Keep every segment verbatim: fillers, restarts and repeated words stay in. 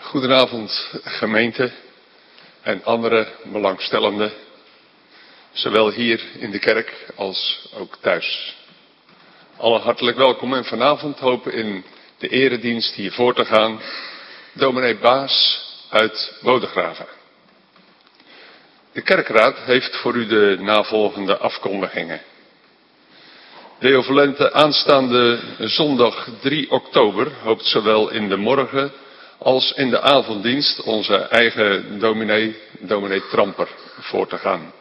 Goedenavond gemeente en andere belangstellenden, zowel hier in de kerk als ook thuis. Allen hartelijk welkom en vanavond hopen in de eredienst hier voor te gaan dominee Baas uit Bodegraven. De kerkraad heeft voor u de navolgende afkondigingen. Deovalente aanstaande zondag drie oktober hoopt zowel in de morgen als in de avonddienst onze eigen dominee, dominee Tramper, voor te gaan.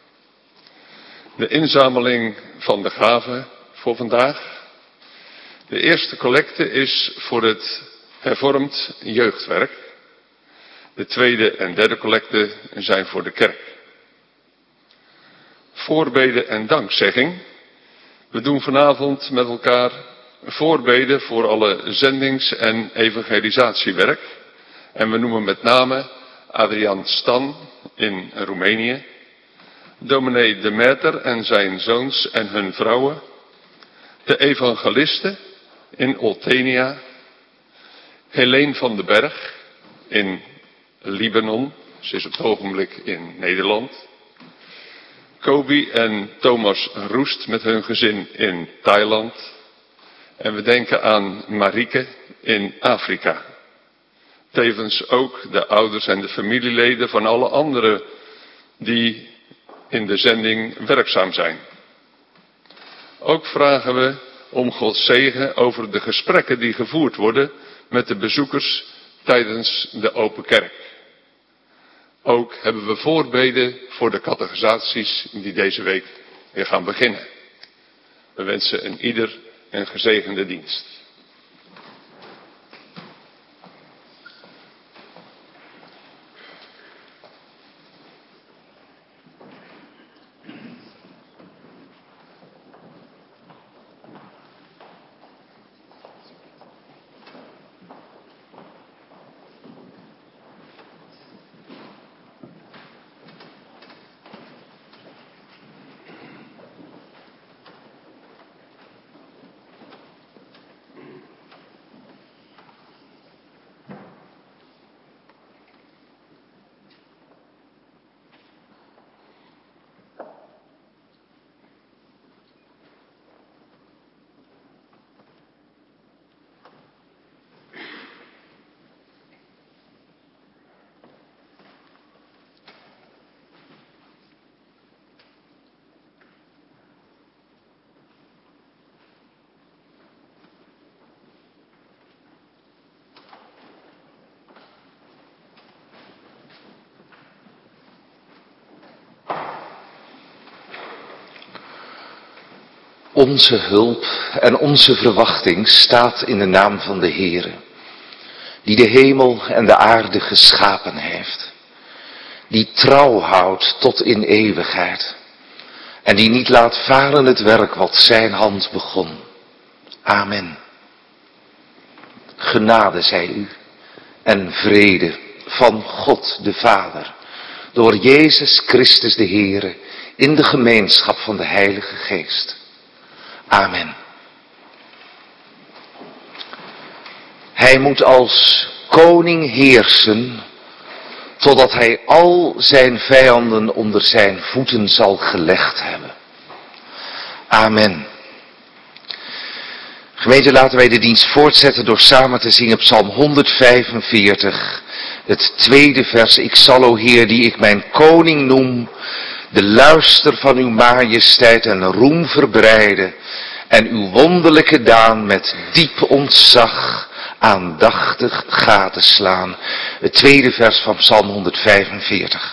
De inzameling van de gaven voor vandaag. De eerste collecte is voor het hervormd jeugdwerk. De tweede en derde collecte zijn voor de kerk. Voorbeden en dankzegging. We doen vanavond met elkaar voorbeden voor alle zendings- en evangelisatiewerk. En we noemen met name Adriaan Stan in Roemenië, dominee De Meter en zijn zoons en hun vrouwen, de evangelisten in Oltenia, Helene van den Berg in Libanon, ze is op het ogenblik in Nederland, Kobi en Thomas Roest met hun gezin in Thailand. En we denken aan Marieke in Afrika. Tevens ook de ouders en de familieleden van alle anderen die in de zending werkzaam zijn. Ook vragen we om Gods zegen over de gesprekken die gevoerd worden met de bezoekers tijdens de open kerk. Ook hebben we voorbeden voor de catechisaties die deze week weer gaan beginnen. We wensen een ieder een gezegende dienst. Onze hulp en onze verwachting staat in de naam van de Heere, die de hemel en de aarde geschapen heeft, die trouw houdt tot in eeuwigheid en die niet laat varen het werk wat zijn hand begon. Amen. Genade zij u en vrede van God de Vader, door Jezus Christus de Heere, in de gemeenschap van de Heilige Geest. Amen. Hij moet als koning heersen, totdat hij al zijn vijanden onder zijn voeten zal gelegd hebben. Amen. Gemeente, laten wij de dienst voortzetten door samen te zingen Psalm honderdvijfenveertig, het tweede vers. Ik zal, o Heer, die ik mijn koning noem, de luister van uw majesteit en roem verbreiden en uw wonderlijke daan met diep ontzag aandachtig gadeslaan. Het tweede vers van Psalm honderdvijfenveertig.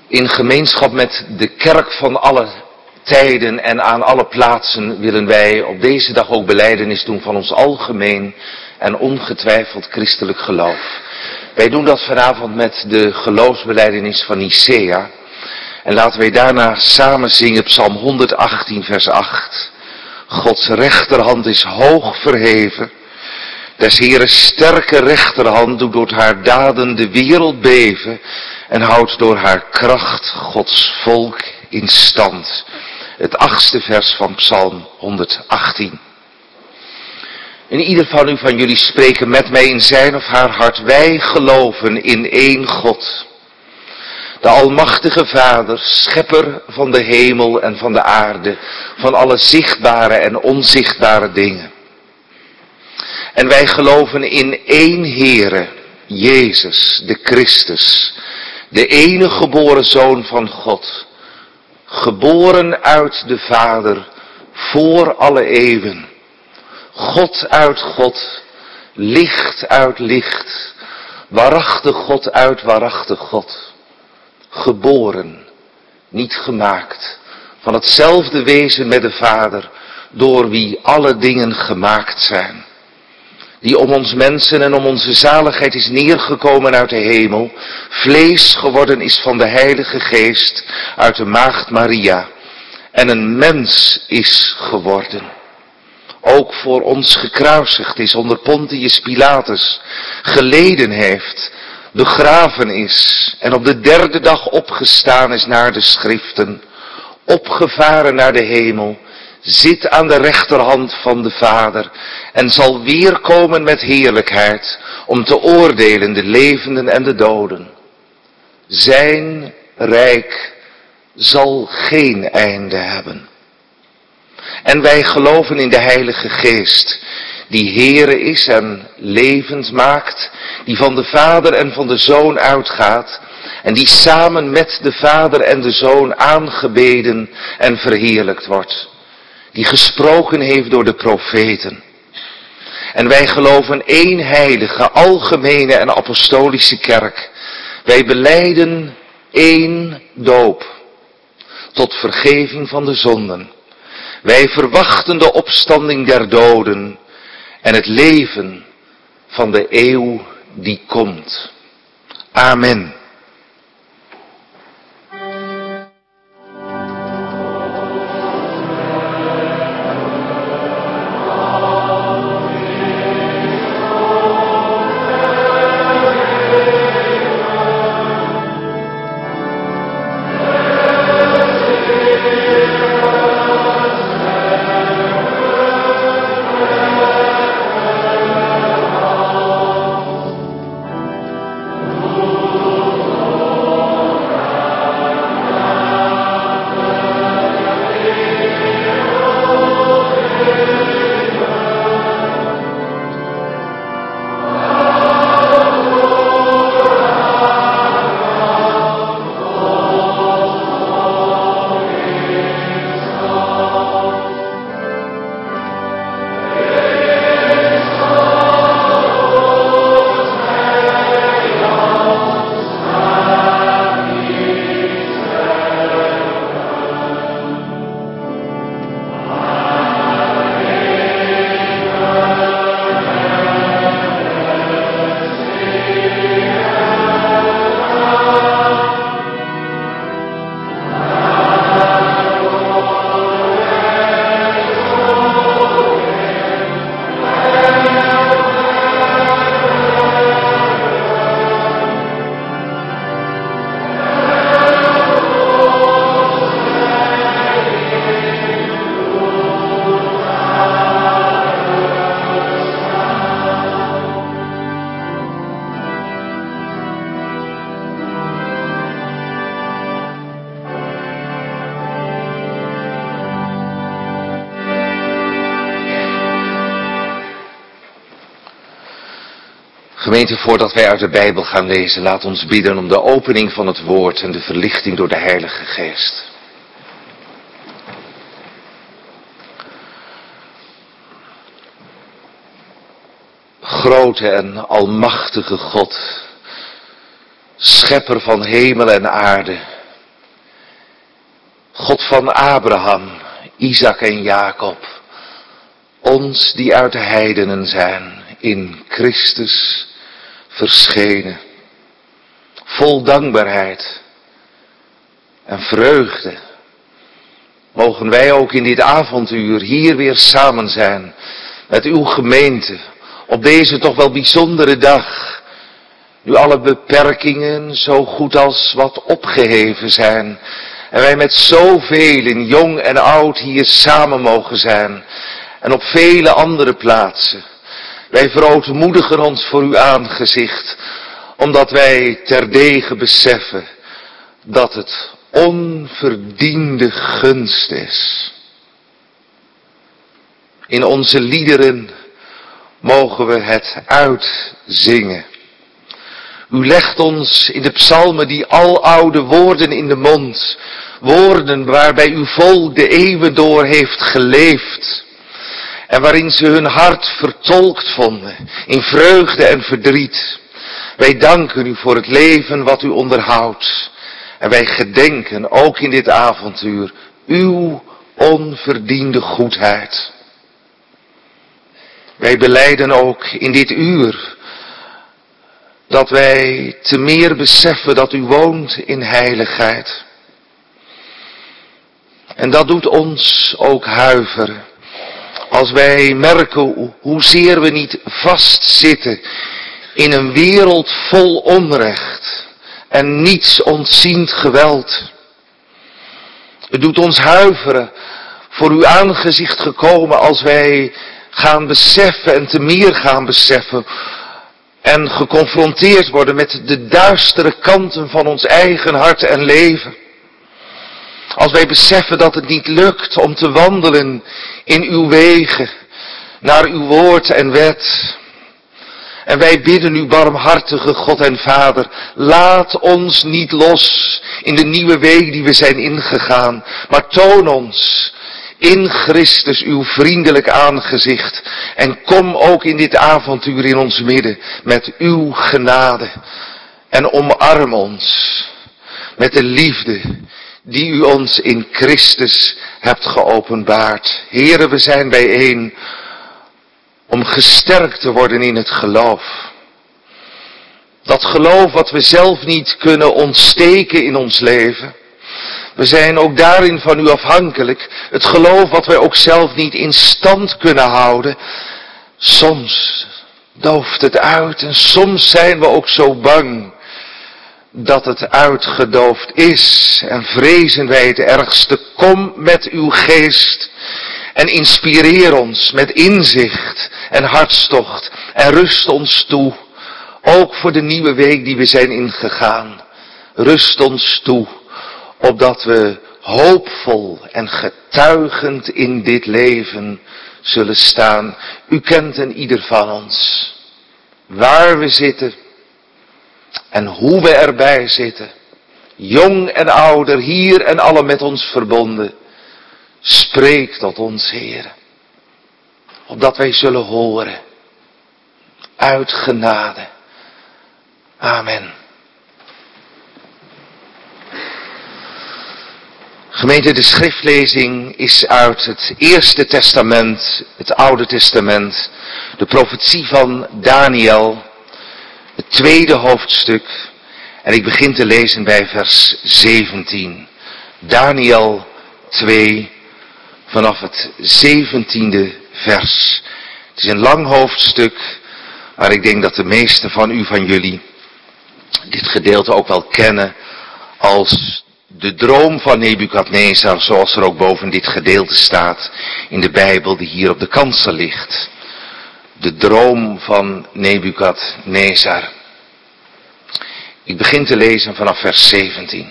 In gemeenschap met de kerk van alle tijden en aan alle plaatsen willen wij op deze dag ook belijdenis doen van ons algemeen en ongetwijfeld christelijk geloof. Wij doen dat vanavond met de geloofsbelijdenis van Nicea. En laten wij daarna samen zingen Psalm honderdachttien vers acht. Gods rechterhand is hoog verheven. Des Heeren sterke rechterhand doet door haar daden de wereld beven en houdt door haar kracht Gods volk in stand. Het achtste vers van Psalm honderdachttien. En ieder van u van jullie spreken met mij in zijn of haar hart. Wij geloven in één God. De almachtige Vader, schepper van de hemel en van de aarde, van alle zichtbare en onzichtbare dingen. En wij geloven in één Heere, Jezus, de Christus, de enige geboren Zoon van God, geboren uit de Vader voor alle eeuwen. God uit God, licht uit licht, waarachtig God uit waarachtig God. Geboren, niet gemaakt, van hetzelfde wezen met de Vader, door wie alle dingen gemaakt zijn. Die om ons mensen en om onze zaligheid is neergekomen uit de hemel, vlees geworden is van de Heilige Geest uit de maagd Maria, en een mens is geworden. Ook voor ons gekruisigd is onder Pontius Pilatus, geleden heeft, begraven is en op de derde dag opgestaan is naar de schriften, opgevaren naar de hemel, zit aan de rechterhand van de Vader en zal weerkomen met heerlijkheid om te oordelen de levenden en de doden. Zijn rijk zal geen einde hebben. En wij geloven in de Heilige Geest, die Heere is en levend maakt, die van de Vader en van de Zoon uitgaat, en die samen met de Vader en de Zoon aangebeden en verheerlijkt wordt, die gesproken heeft door de profeten. En wij geloven één heilige, algemene en apostolische kerk. Wij belijden één doop, tot vergeving van de zonden. Wij verwachten de opstanding der doden en het leven van de eeuw die komt. Amen. Gemeente, voordat wij uit de Bijbel gaan lezen, laat ons bidden om de opening van het woord en de verlichting door de Heilige Geest. Grote en almachtige God, schepper van hemel en aarde, God van Abraham, Isaac en Jacob, ons die uit de heidenen zijn, in Christus verschenen. Vol dankbaarheid en vreugde mogen wij ook in dit avonduur hier weer samen zijn met uw gemeente op deze toch wel bijzondere dag. Nu alle beperkingen zo goed als wat opgeheven zijn en wij met zoveel, jong en oud, hier samen mogen zijn en op vele andere plaatsen. Wij verootmoedigen ons voor uw aangezicht, omdat wij terdege beseffen dat het onverdiende gunst is. In onze liederen mogen we het uitzingen. U legt ons in de psalmen die aloude woorden in de mond, woorden waarbij uw volk de eeuwen door heeft geleefd en waarin ze hun hart vertolkt vonden in vreugde en verdriet. Wij danken u voor het leven wat u onderhoudt en wij gedenken ook in dit avontuur uw onverdiende goedheid. Wij belijden ook in dit uur dat wij te meer beseffen dat u woont in heiligheid. En dat doet ons ook huiveren. Als wij merken hoezeer we niet vastzitten in een wereld vol onrecht en niets ontziend geweld. Het doet ons huiveren voor uw aangezicht gekomen als wij gaan beseffen en te meer gaan beseffen en geconfronteerd worden met de duistere kanten van ons eigen hart en leven. Als wij beseffen dat het niet lukt om te wandelen in uw wegen, naar uw woord en wet. En wij bidden u, barmhartige God en Vader, laat ons niet los in de nieuwe week die we zijn ingegaan, maar toon ons in Christus uw vriendelijk aangezicht en kom ook in dit avontuur in ons midden met uw genade en omarm ons met de liefde die u ons in Christus hebt geopenbaard. Here, we zijn bijeen om gesterkt te worden in het geloof. Dat geloof wat we zelf niet kunnen ontsteken in ons leven. We zijn ook daarin van u afhankelijk. Het geloof wat wij ook zelf niet in stand kunnen houden. Soms dooft het uit en soms zijn we ook zo bang dat het uitgedoofd is en vrezen wij het ergste. Kom met uw geest en inspireer ons met inzicht en hartstocht en rust ons toe. Ook voor de nieuwe week die we zijn ingegaan. Rust ons toe, opdat we hoopvol en getuigend in dit leven zullen staan. U kent een ieder van ons, waar we zitten en hoe we erbij zitten. Jong en ouder, hier en alle met ons verbonden. Spreek tot ons, Heer, opdat wij zullen horen. Uit genade. Amen. Gemeente, de schriftlezing is uit het Eerste Testament, het Oude Testament, de profetie van Daniel, het tweede hoofdstuk. En ik begin te lezen bij vers zeventien. Daniel twee, vanaf het zeventiende vers. Het is een lang hoofdstuk, maar ik denk dat de meesten van u, van jullie, dit gedeelte ook wel kennen als de droom van Nebukadnezar, zoals er ook boven dit gedeelte staat in de Bijbel die hier op de kansel ligt. De droom van Nebukadnezar. Ik begin te lezen vanaf vers zeventien.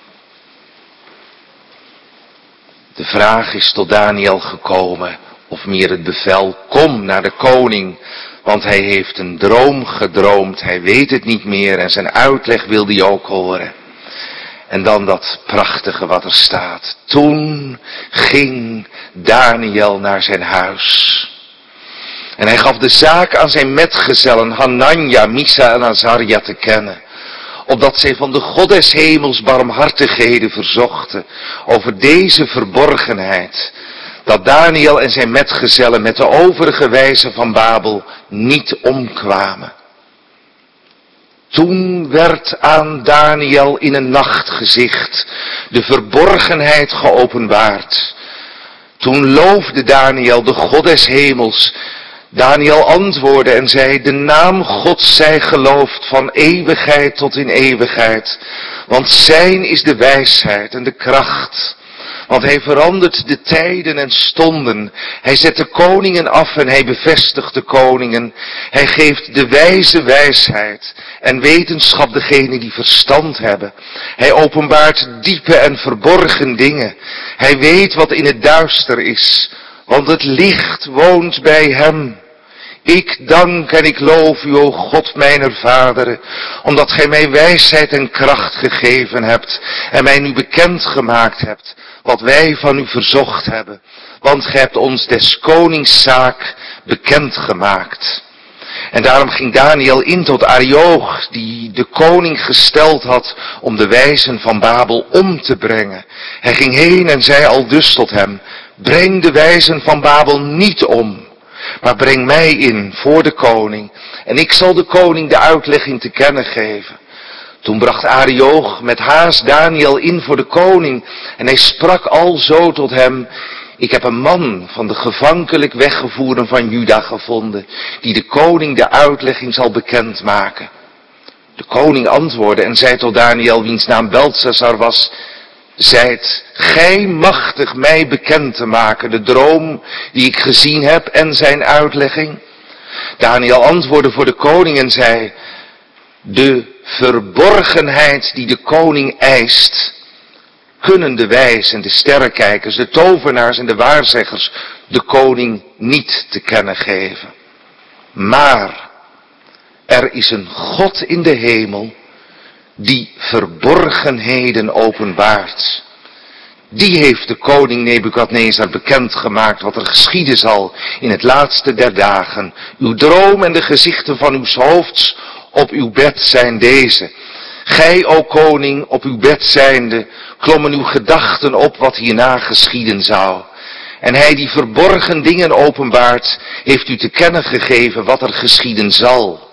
De vraag is tot Daniel gekomen, of meer het bevel, kom naar de koning, want hij heeft een droom gedroomd, hij weet het niet meer en zijn uitleg wil hij ook horen. En dan dat prachtige wat er staat. Toen ging Daniel naar zijn huis. En hij gaf de zaak aan zijn metgezellen Hanania, Misa en Azaria te kennen. opdat zij van de God des hemels barmhartigheden verzochten over deze verborgenheid, dat Daniel en zijn metgezellen met de overige wijzen van Babel niet omkwamen. Toen werd aan Daniel in een nachtgezicht de verborgenheid geopenbaard. Toen loofde Daniel de God des hemels. Daniel antwoordde en zei, de naam Gods zij geloofd van eeuwigheid tot in eeuwigheid. Want zijn is de wijsheid en de kracht. Want hij verandert de tijden en stonden. Hij zet de koningen af en hij bevestigt de koningen. Hij geeft de wijze wijsheid en wetenschap degenen die verstand hebben. Hij openbaart diepe en verborgen dingen. Hij weet wat in het duister is, want het licht woont bij hem. Ik dank en ik loof u, o God mijner vaderen, omdat gij mij wijsheid en kracht gegeven hebt en mij nu bekend gemaakt hebt wat wij van u verzocht hebben. Want gij hebt ons des konings zaak bekend gemaakt. En daarom ging Daniel in tot Arioch, die de koning gesteld had om de wijzen van Babel om te brengen. Hij ging heen en zei aldus tot hem, breng de wijzen van Babel niet om, maar breng mij in voor de koning, en ik zal de koning de uitlegging te kennen geven. Toen bracht Arioch met haast Daniel in voor de koning, en hij sprak alzo tot hem, ik heb een man van de gevankelijk weggevoerden van Juda gevonden, die de koning de uitlegging zal bekendmaken. De koning antwoordde en zei tot Daniel, wiens naam Belteshazzar was, zijt gij machtig mij bekend te maken, de droom die ik gezien heb en zijn uitlegging? Daniel antwoordde voor de koning en zei, de verborgenheid die de koning eist, kunnen de wijzen, de sterrenkijkers, de tovenaars en de waarzeggers de koning niet te kennen geven. Maar er is een God in de hemel die verborgenheden openbaart. Die heeft de koning Nebukadnezar bekendgemaakt wat er geschieden zal in het laatste der dagen. Uw droom en de gezichten van uw hoofds op uw bed zijn deze. Gij, o koning, op uw bed zijnde, klommen uw gedachten op wat hierna geschieden zou. En hij die verborgen dingen openbaart, heeft u te kennen gegeven wat er geschieden zal.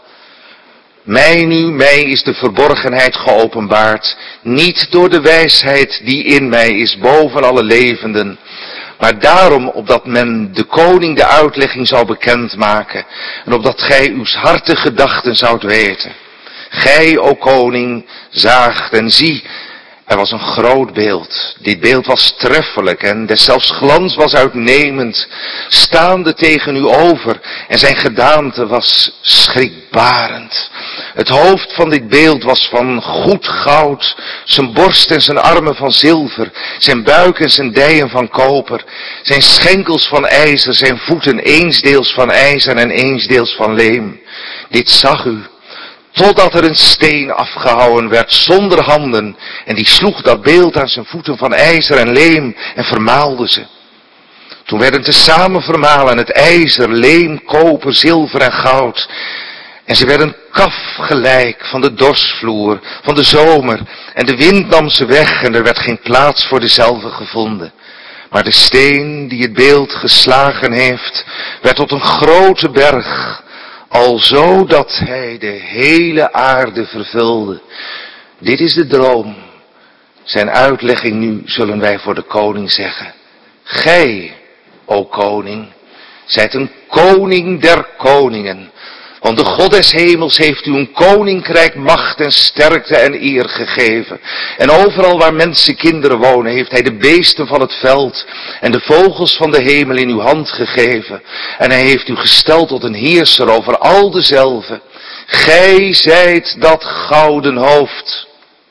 Mij nu, mij is de verborgenheid geopenbaard, niet door de wijsheid die in mij is boven alle levenden, maar daarom opdat men de koning de uitlegging zou bekendmaken en opdat gij uw harte gedachten zoudt weten. Gij, o koning, zaagt en zie, er was een groot beeld. Dit beeld was treffelijk en deszelfs glans was uitnemend, staande tegen u over, en zijn gedaante was schrikbarend. Het hoofd van dit beeld was van goed goud, zijn borst en zijn armen van zilver, zijn buik en zijn dijen van koper, zijn schenkels van ijzer, zijn voeten eensdeels van ijzer en eensdeels van leem. Dit zag u, totdat er een steen afgehouwen werd zonder handen, en die sloeg dat beeld aan zijn voeten van ijzer en leem en vermaalde ze. Toen werden tezamen vermalen het ijzer, leem, koper, zilver en goud, en ze werden kaf gelijk van de dorsvloer, van de zomer, en de wind nam ze weg en er werd geen plaats voor dezelfde gevonden. Maar de steen die het beeld geslagen heeft, werd tot een grote berg, alzo dat hij de hele aarde vervulde. Dit is de droom. Zijn uitlegging nu zullen wij voor de koning zeggen. Gij, o koning, zijt een koning der koningen. Want de God des hemels heeft u een koninkrijk, macht en sterkte en eer gegeven. En overal waar mensen kinderen wonen, heeft hij de beesten van het veld en de vogels van de hemel in uw hand gegeven. En hij heeft u gesteld tot een heerser over al dezelve. Gij zijt dat gouden hoofd.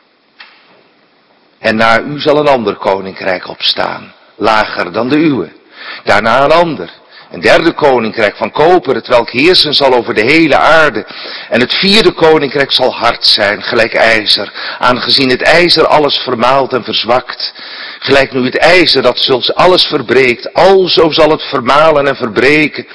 En na u zal een ander koninkrijk opstaan, lager dan de uwe. Daarna een ander. Een derde koninkrijk van koper, het welk heersen zal over de hele aarde. En het vierde koninkrijk zal hard zijn, gelijk ijzer, aangezien het ijzer alles vermaalt en verzwakt. Gelijk nu het ijzer dat zulks alles verbreekt, alzo zal het vermalen en verbreken.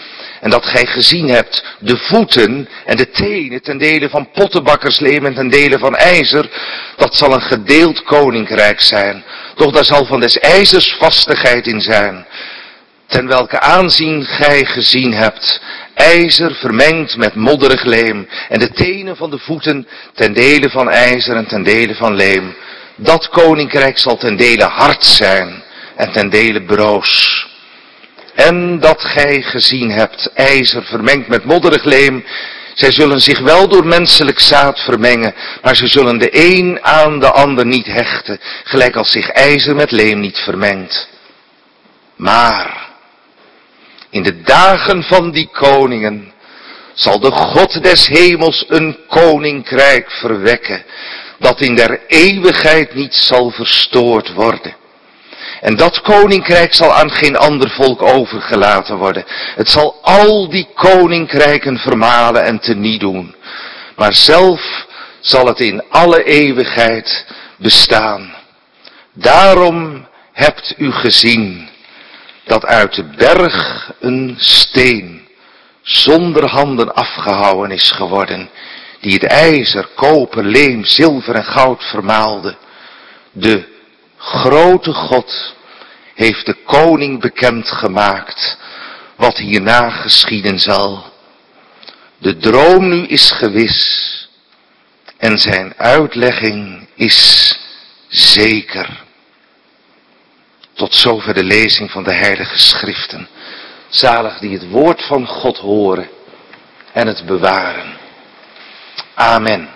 En dat gij gezien hebt de voeten en de tenen ten dele van pottenbakkersleem en ten dele van ijzer, dat zal een gedeeld koninkrijk zijn. Doch daar zal van des ijzers vastigheid in zijn. Ten welke aanzien gij gezien hebt, ijzer vermengd met modderig leem, en de tenen van de voeten ten dele van ijzer en ten dele van leem. Dat koninkrijk zal ten dele hard zijn en ten dele broos. En dat gij gezien hebt, ijzer vermengd met modderig leem, zij zullen zich wel door menselijk zaad vermengen, maar ze zullen de een aan de ander niet hechten, gelijk als zich ijzer met leem niet vermengt. Maar in de dagen van die koningen zal de God des hemels een koninkrijk verwekken, dat in der eeuwigheid niet zal verstoord worden. En dat koninkrijk zal aan geen ander volk overgelaten worden. Het zal al die koninkrijken vermalen en teniet doen. Maar zelf zal het in alle eeuwigheid bestaan. Daarom hebt u gezien dat uit de berg een steen zonder handen afgehouwen is geworden, die het ijzer, koper, leem, zilver en goud vermaalde. De grote God heeft de koning bekendgemaakt wat hierna geschieden zal. De droom nu is gewis en zijn uitlegging is zeker. Tot zover de lezing van de heilige schriften. Zalig die het woord van God horen en het bewaren. Amen.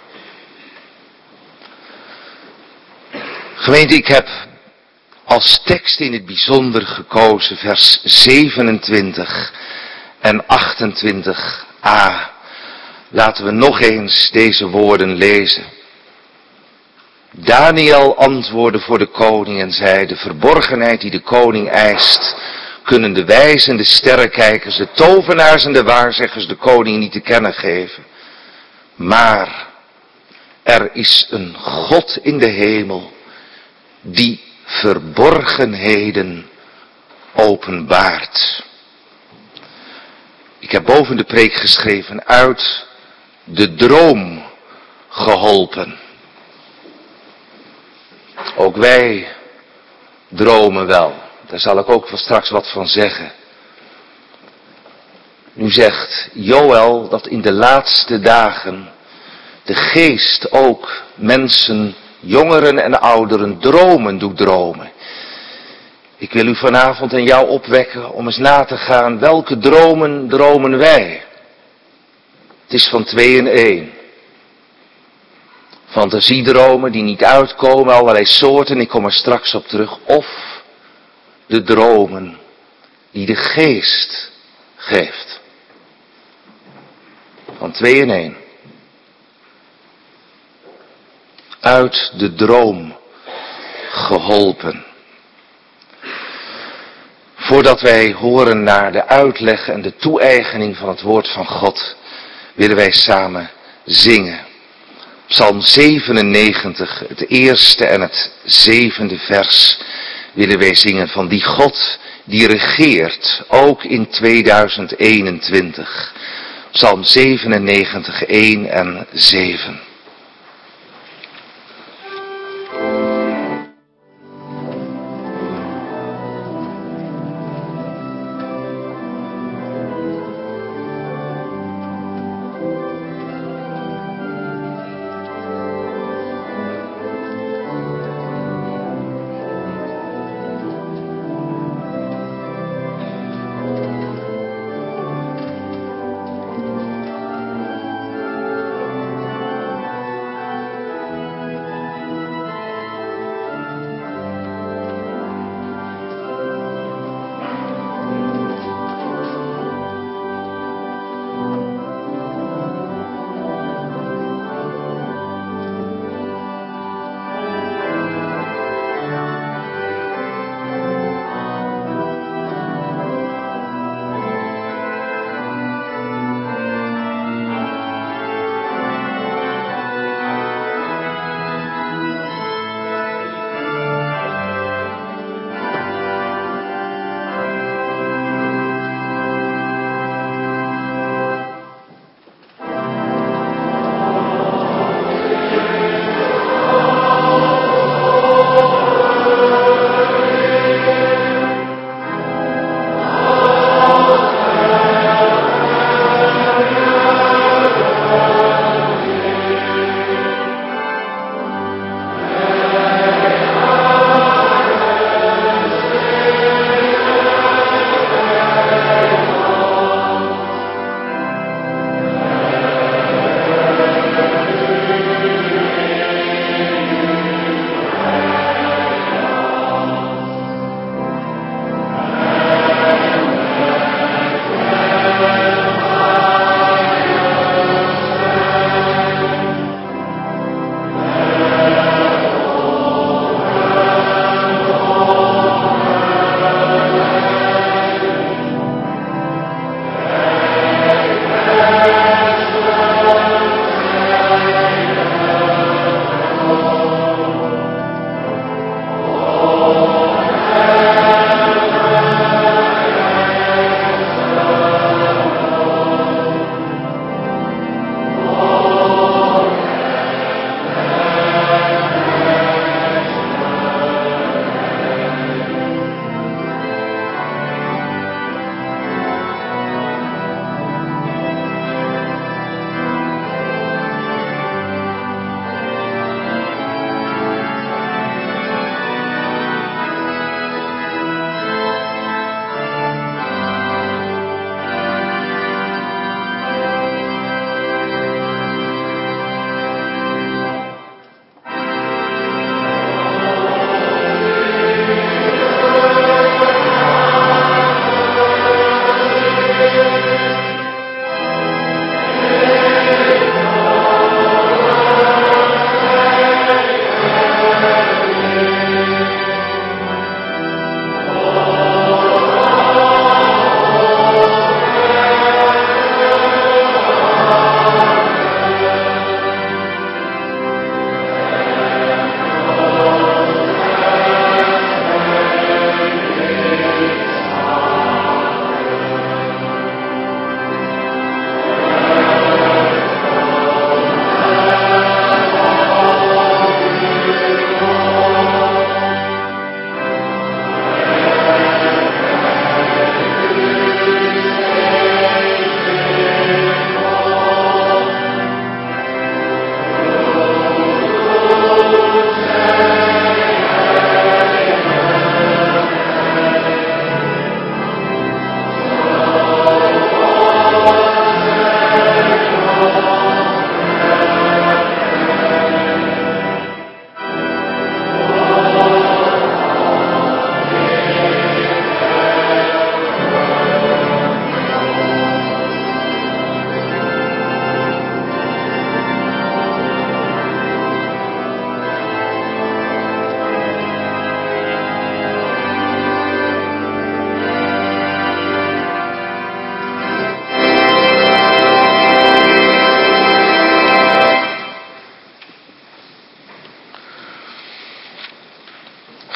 Gemeente, ik heb als tekst in het bijzonder gekozen vers zevenentwintig en achtentwintig a. Laten we nog eens deze woorden lezen. Daniel antwoordde voor de koning en zei: de verborgenheid die de koning eist, kunnen de wijzen, de sterrenkijkers, de tovenaars en de waarzeggers de koning niet te kennen geven. Maar er is een God in de hemel die verborgenheden openbaart. Ik heb boven de preek geschreven: uit de droom geholpen. Ook wij dromen wel. Daar zal ik ook straks wat van zeggen. Nu zegt Joël dat in de laatste dagen de geest ook mensen, jongeren en ouderen, dromen doet dromen. Ik wil u vanavond en jou opwekken om eens na te gaan, welke dromen dromen wij? Het is van twee in één. Fantasiedromen die niet uitkomen, allerlei soorten, ik kom er straks op terug. Of de dromen die de geest geeft. Van twee in één. Uit de droom geholpen. Voordat wij horen naar de uitleg en de toe-eigening van het woord van God, willen wij samen zingen. Psalm zevenennegentig, het eerste en het zevende vers, willen wij zingen van die God die regeert, ook in tweeduizend eenentwintig. Psalm zevenennegentig, één en zeven.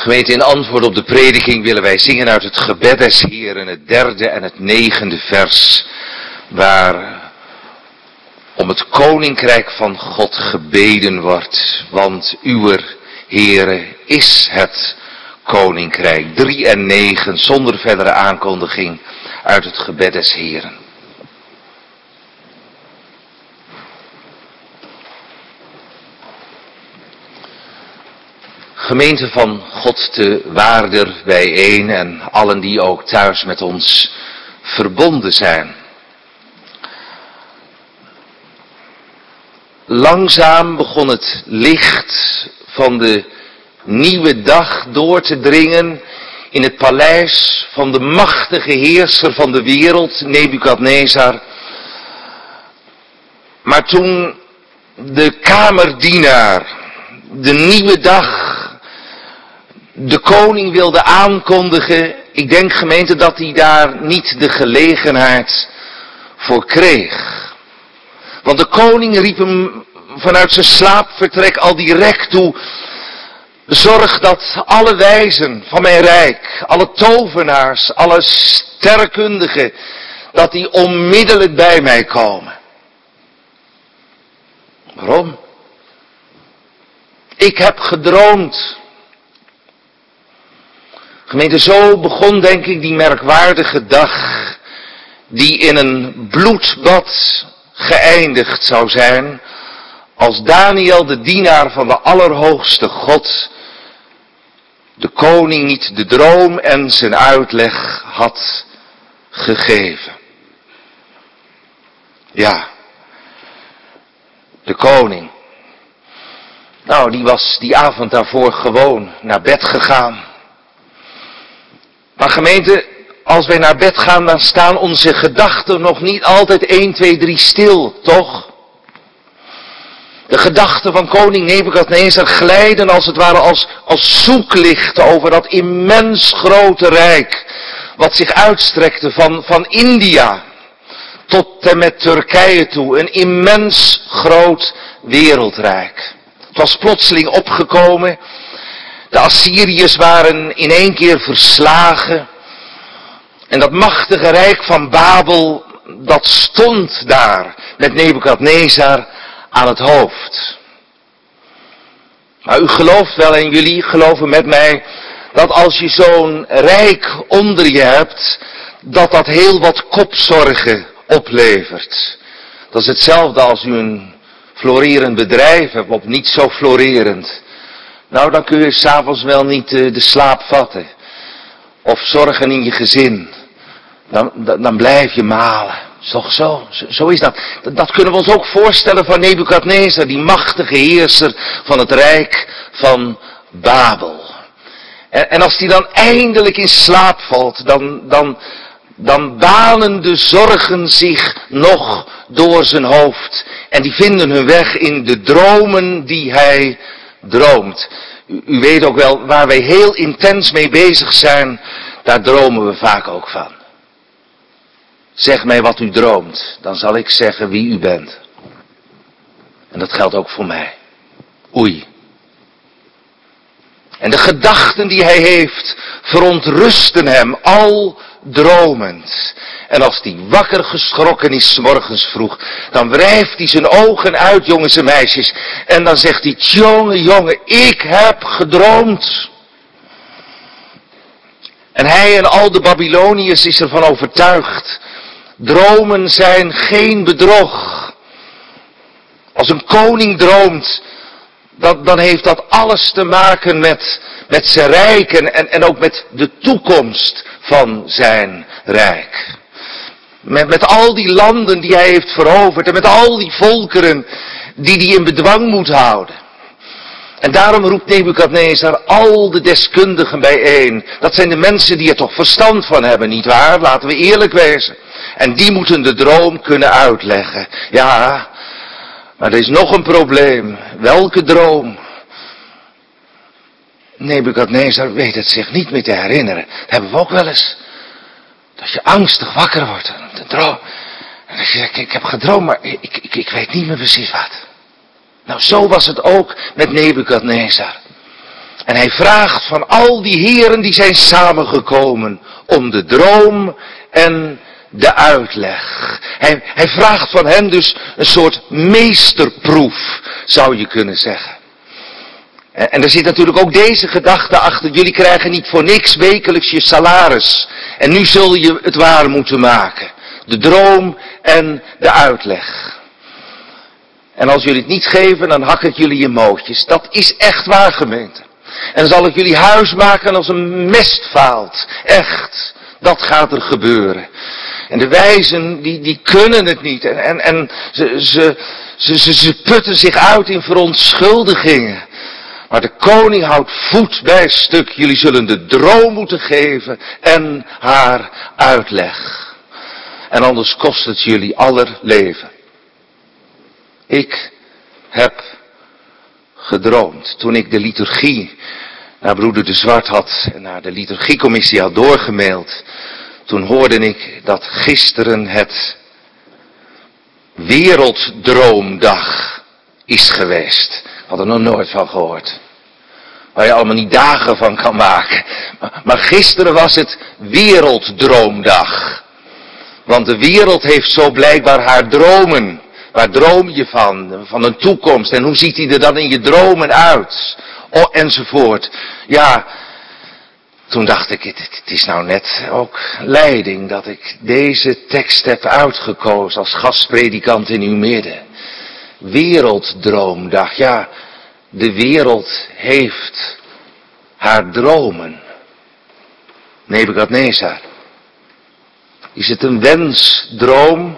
Gemeente, in antwoord op de prediking willen wij zingen uit het gebed des Heeren, het derde en het negende vers, waar om het koninkrijk van God gebeden wordt, want uwer Heere is het koninkrijk. Drie en negen, zonder verdere aankondiging uit het gebed des Heeren. Gemeente van God te Waarder bijeen en allen die ook thuis met ons verbonden zijn. Langzaam begon het licht van de nieuwe dag door te dringen in het paleis van de machtige heerser van de wereld, Nebukadnezar. Maar toen de kamerdienaar de nieuwe dag de koning wilde aankondigen, ik denk gemeente dat hij daar niet de gelegenheid voor kreeg. Want de koning riep hem vanuit zijn slaapvertrek al direct toe: zorg dat alle wijzen van mijn rijk, alle tovenaars, alle sterrenkundigen, dat die onmiddellijk bij mij komen. Waarom? Ik heb gedroomd. Gemeente, zo begon denk ik die merkwaardige dag, die in een bloedbad geëindigd zou zijn, als Daniel, de dienaar van de Allerhoogste God, de koning niet de droom en zijn uitleg had gegeven. Ja, de koning. Nou, die was die avond daarvoor gewoon naar bed gegaan. Maar gemeente, als wij naar bed gaan, dan staan onze gedachten nog niet altijd één, twee, drie stil, toch? De gedachten van koning Nebukadnezar glijden als het ware als, als zoeklichten over dat immens grote rijk, wat zich uitstrekte van, van India tot en met Turkije toe. Een immens groot wereldrijk. Het was plotseling opgekomen. De Assyriërs waren in één keer verslagen. En dat machtige rijk van Babel, dat stond daar met Nebukadnezar aan het hoofd. Maar u gelooft wel en jullie geloven met mij dat als je zo'n rijk onder je hebt, dat dat heel wat kopzorgen oplevert. Dat is hetzelfde als u een florerend bedrijf hebt, of niet zo florerend. Nou, dan kun je 's avonds wel niet de, de slaap vatten. Of zorgen in je gezin. Dan, dan, dan blijf je malen. Is toch zo? zo? Zo is dat. dat. Dat kunnen we ons ook voorstellen van Nebukadnezar, die machtige heerser van het rijk van Babel. En, en als die dan eindelijk in slaap valt, dan, dan, dan banen de zorgen zich nog door zijn hoofd. En die vinden hun weg in de dromen die hij droomt. U, u weet ook wel, waar wij heel intens mee bezig zijn, daar dromen we vaak ook van. Zeg mij wat u droomt, dan zal ik zeggen wie u bent. En dat geldt ook voor mij. Oei. En de gedachten die hij heeft, verontrusten hem al dromend. En als hij wakker geschrokken is 's morgens vroeg, dan wrijft hij zijn ogen uit, jongens en meisjes. En dan zegt hij: jongen, jongen, ik heb gedroomd. En hij en al de Babyloniërs is ervan overtuigd: dromen zijn geen bedrog. Als een koning droomt, dan, dan heeft dat alles te maken met, met zijn rijk en, en, en ook met de toekomst van zijn rijk. Met, met al die landen die hij heeft veroverd en met al die volkeren die hij in bedwang moet houden. En daarom roept Nebukadnezar al de deskundigen bijeen. Dat zijn de mensen die er toch verstand van hebben, nietwaar? Laten we eerlijk wezen. En die moeten de droom kunnen uitleggen. Ja, maar er is nog een probleem. Welke droom? Nebukadnezar weet het zich niet meer te herinneren. Dat hebben we ook wel eens. Dat je angstig wakker wordt. De droom. En dat je zegt: ik heb gedroomd, maar ik, ik, ik weet niet meer precies wat. Nou, zo was het ook met Nebukadnezar. En hij vraagt van al die heren die zijn samengekomen om de droom en de uitleg. Hij, hij vraagt van hen dus een soort meesterproef, zou je kunnen zeggen. En, en er zit natuurlijk ook deze gedachte achter. Jullie krijgen niet voor niks wekelijks je salaris. En nu zul je het waar moeten maken. De droom en de uitleg. En als jullie het niet geven, dan hak ik jullie in mootjes. Dat is echt waar, gemeente. En dan zal ik jullie huis maken als een mestvaalt. Echt. Dat gaat er gebeuren. En de wijzen, die, die kunnen het niet. En, en, en ze, ze, ze, ze, ze putten zich uit in verontschuldigingen. Maar de koning houdt voet bij stuk. Jullie zullen de droom moeten geven en haar uitleg. En anders kost het jullie aller leven. Ik heb gedroomd. Toen ik de liturgie naar broeder De Zwart had en naar de liturgiecommissie had doorgemaild. Toen hoorde ik dat gisteren het Werelddroomdag is geweest. Ik had er nog nooit van gehoord. Waar je allemaal niet dagen van kan maken. Maar gisteren was het Werelddroomdag. Want de wereld heeft zo blijkbaar haar dromen. Waar droom je van? Van een toekomst. En hoe ziet die er dan in je dromen uit? Oh, enzovoort. Ja, toen dacht ik, het, het is nou net ook leiding dat ik deze tekst heb uitgekozen als gastpredikant in uw midden. Werelddroomdag. Ja, de wereld heeft haar dromen. Nebukadnezar. Is het een wensdroom?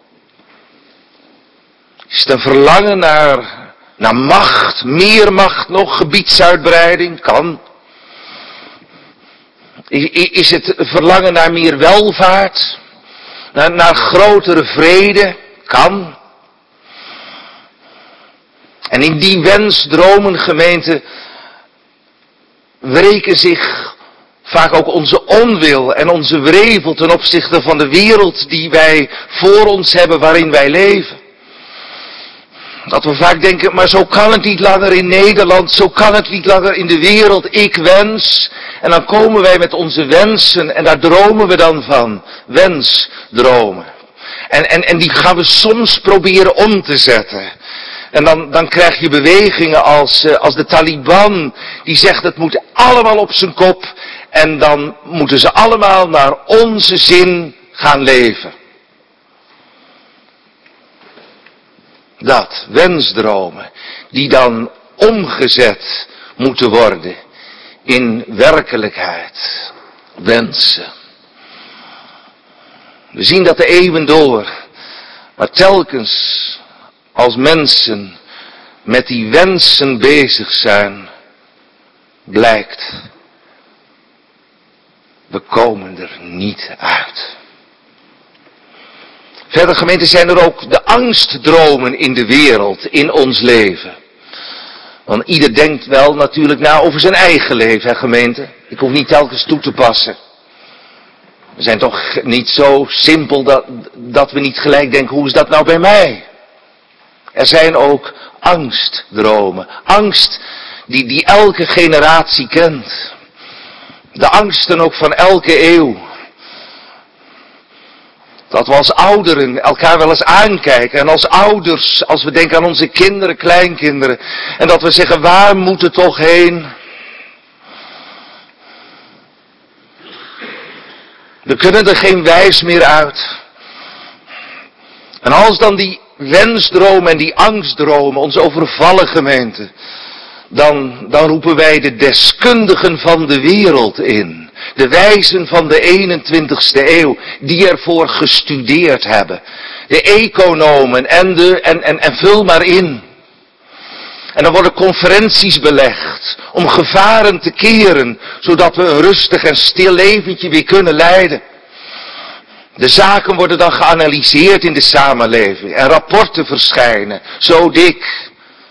Is het een verlangen naar, naar macht, meer macht nog, gebiedsuitbreiding? Kan. Is, is het een verlangen naar meer welvaart? Naar, naar grotere vrede? Kan. En in die wensdromen, gemeente, wreken zich vaak ook onze onwil en onze wrevel ten opzichte van de wereld die wij voor ons hebben, waarin wij leven. Dat we vaak denken, maar zo kan het niet langer in Nederland, zo kan het niet langer in de wereld, ik wens. En dan komen wij met onze wensen en daar dromen we dan van. Wensdromen. En, en, en die gaan we soms proberen om te zetten. En dan, dan krijg je bewegingen als, uh, als de Taliban, die zegt het moet allemaal op zijn kop. En dan moeten ze allemaal naar onze zin gaan leven. Dat, wensdromen, die dan omgezet moeten worden in werkelijkheid. Wensen. We zien dat de eeuwen door, maar telkens als mensen met die wensen bezig zijn, blijkt, we komen er niet uit. Verder, gemeente, zijn er ook de angstdromen in de wereld, in ons leven. Want ieder denkt wel natuurlijk na over zijn eigen leven, hè, gemeente. Ik hoef niet telkens toe te passen. We zijn toch niet zo simpel dat, dat we niet gelijk denken, hoe is dat nou bij mij? Er zijn ook angstdromen. Angst die, die elke generatie kent. De angsten ook van elke eeuw. Dat we als ouderen elkaar wel eens aankijken. En als ouders, als we denken aan onze kinderen, kleinkinderen. En dat we zeggen, waar moet het toch heen? We kunnen er geen wijs meer uit. En als dan die wensdromen en die angstdromen ons overvallen, gemeente. Dan, dan roepen wij de deskundigen van de wereld in. De wijzen van de eenentwintigste eeuw, die ervoor gestudeerd hebben. De economen en, de, en, en, en vul maar in. En dan worden conferenties belegd om gevaren te keren, zodat we een rustig en stil leventje weer kunnen leiden. De zaken worden dan geanalyseerd in de samenleving en rapporten verschijnen, zo dik.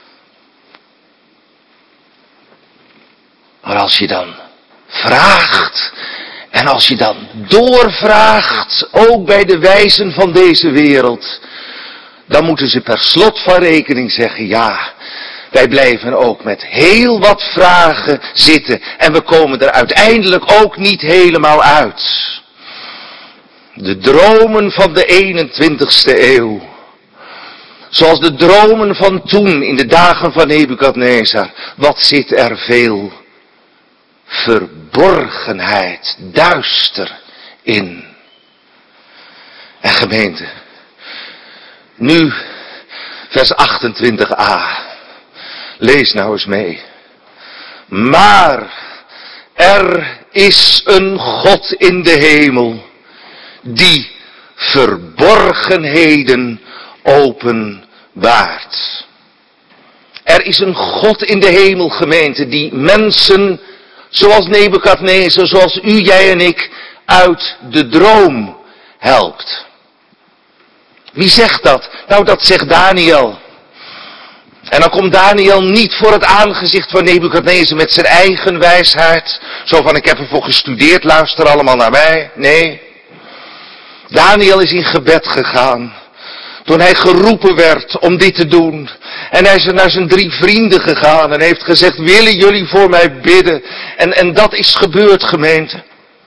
Maar als je dan vraagt, en als je dan doorvraagt, ook bij de wijzen van deze wereld, dan moeten ze per slot van rekening zeggen, ja, wij blijven ook met heel wat vragen zitten en we komen er uiteindelijk ook niet helemaal uit. De dromen van de eenentwintigste eeuw. Zoals de dromen van toen in de dagen van Nebukadnezar. Wat zit er veel verborgenheid, duister in. En gemeente, nu vers achtentwintig a. Lees nou eens mee. Maar er is een God in de hemel die verborgenheden openbaart. Er is een God in de hemel, gemeente, die mensen zoals Nebukadnezar, zoals u, jij en ik, uit de droom helpt. Wie zegt dat? Nou, dat zegt Daniel. En dan komt Daniel niet voor het aangezicht van Nebukadnezar met zijn eigen wijsheid. Zo van, ik heb ervoor gestudeerd, luister allemaal naar mij. Nee. Daniel is in gebed gegaan. Toen hij geroepen werd om dit te doen. En hij is naar zijn drie vrienden gegaan en heeft gezegd, willen jullie voor mij bidden? En, en dat is gebeurd, gemeente.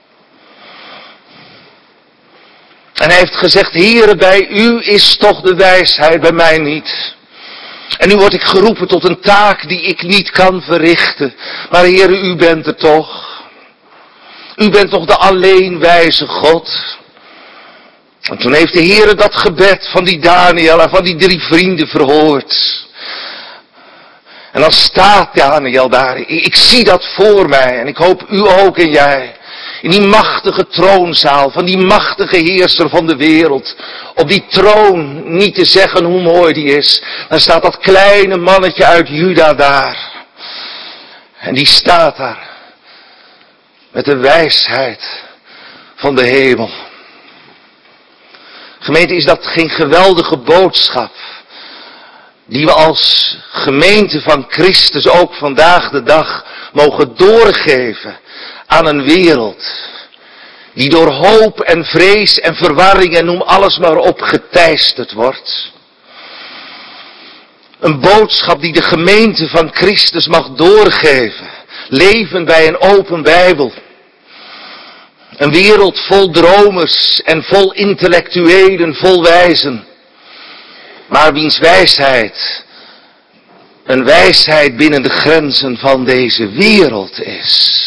En hij heeft gezegd, Heere, bij u is toch de wijsheid, bij mij niet. En nu word ik geroepen tot een taak die ik niet kan verrichten. Maar Heere, u bent er toch. U bent toch de alleen wijze God. En toen heeft de Heere dat gebed van die Daniel en van die drie vrienden verhoord. En dan staat Daniel daar. Ik zie dat voor mij en ik hoop u ook en jij. In die machtige troonzaal van die machtige heerser van de wereld. Op die troon, niet te zeggen hoe mooi die is. Dan staat dat kleine mannetje uit Juda daar. En die staat daar. Met de wijsheid van de hemel. Gemeente, is dat geen geweldige boodschap? Die we als gemeente van Christus ook vandaag de dag mogen doorgeven aan een wereld die door hoop en vrees en verwarring en noem alles maar op geteisterd wordt. Een boodschap die de gemeente van Christus mag doorgeven. Leven bij een open Bijbel. Een wereld vol dromers en vol intellectuelen, vol wijzen. Maar wiens wijsheid een wijsheid binnen de grenzen van deze wereld is.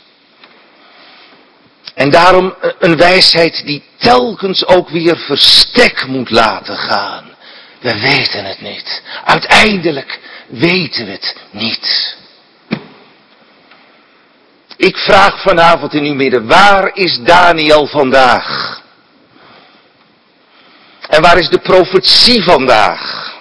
En daarom een wijsheid die telkens ook weer verstek moet laten gaan. We weten het niet. Uiteindelijk weten we het niet. Ik vraag vanavond in uw midden, waar is Daniel vandaag? En waar is de profetie vandaag?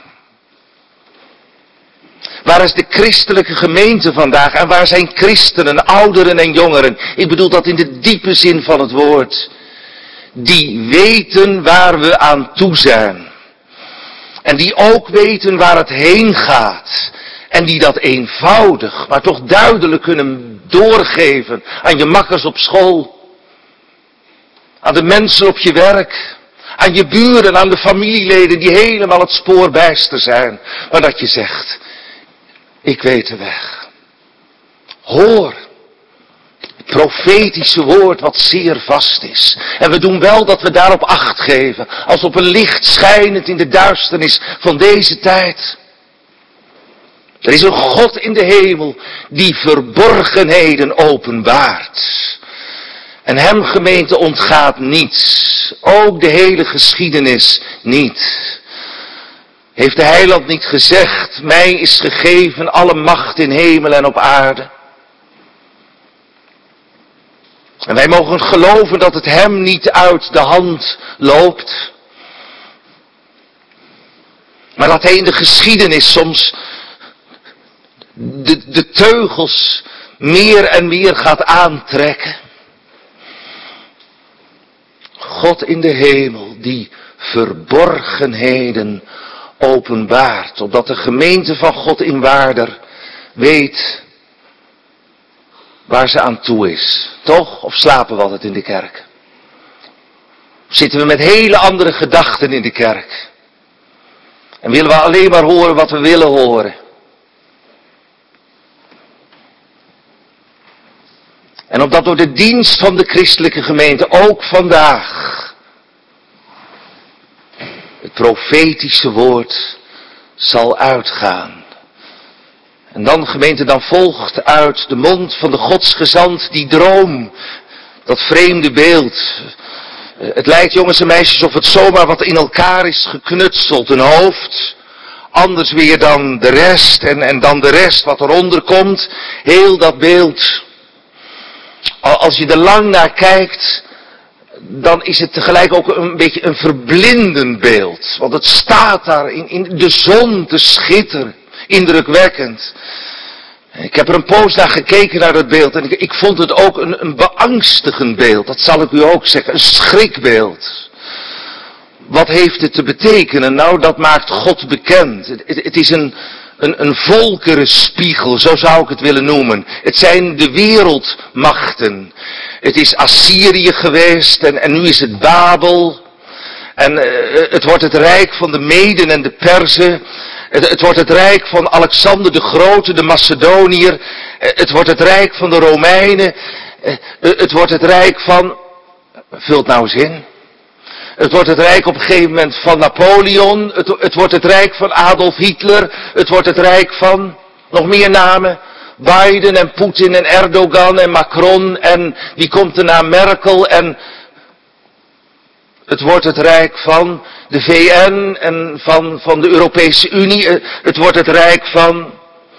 Waar is de christelijke gemeente vandaag? En waar zijn christenen, ouderen en jongeren? Ik bedoel dat in de diepe zin van het woord. Die weten waar we aan toe zijn. En die ook weten waar het heen gaat. En die dat eenvoudig, maar toch duidelijk kunnen doorgeven aan je makkers op school. Aan de mensen op je werk. Aan je buren, aan de familieleden die helemaal het spoor bijster zijn. Maar dat je zegt, ik weet de weg. Hoor. Het profetische woord wat zeer vast is. En we doen wel dat we daarop acht geven. Als op een licht schijnend in de duisternis van deze tijd. Er is een God in de hemel die verborgenheden openbaart. En hem, gemeente, ontgaat niets. Ook de hele geschiedenis niet. Heeft de heiland niet gezegd, mij is gegeven alle macht in hemel en op aarde. En wij mogen geloven dat het hem niet uit de hand loopt. Maar dat hij in de geschiedenis soms de, de teugels meer en meer gaat aantrekken. God in de hemel die verborgenheden openbaart. Opdat de gemeente van God in Waarder weet waar ze aan toe is. Toch? Of slapen we altijd in de kerk? Of zitten we met hele andere gedachten in de kerk? En willen we alleen maar horen wat we willen horen? En opdat door de dienst van de christelijke gemeente ook vandaag het profetische woord zal uitgaan. En dan, gemeente, dan volgt uit de mond van de godsgezant die droom, dat vreemde beeld. Het lijkt, jongens en meisjes, of het zomaar wat in elkaar is geknutseld. Een hoofd, anders weer dan de rest en, en dan de rest wat eronder komt. Heel dat beeld, als je er lang naar kijkt, dan is het tegelijk ook een beetje een verblindend beeld. Want het staat daar in, in de zon te schitteren, indrukwekkend. Ik heb er een poos naar gekeken naar dat beeld en ik, ik vond het ook een, een beangstigend beeld. Dat zal ik u ook zeggen, een schrikbeeld. Wat heeft het te betekenen? Nou, dat maakt God bekend. Het, het, het is een, een, een volkerenspiegel, zo zou ik het willen noemen. Het zijn de wereldmachten. Het is Assyrië geweest en, en nu is het Babel. En uh, het wordt het rijk van de Meden en de Perzen. Het, het wordt het rijk van Alexander de Grote, de Macedoniër. Uh, het wordt het rijk van de Romeinen. Uh, uh, het wordt het rijk van... Vult nou eens in. Het wordt het rijk op een gegeven moment van Napoleon. Het, het wordt het rijk van Adolf Hitler. Het wordt het rijk van... Nog meer namen... Biden en Poetin en Erdogan en Macron en wie komt er na Merkel en het wordt het rijk van de V N en van, van de Europese Unie. Het wordt het rijk van...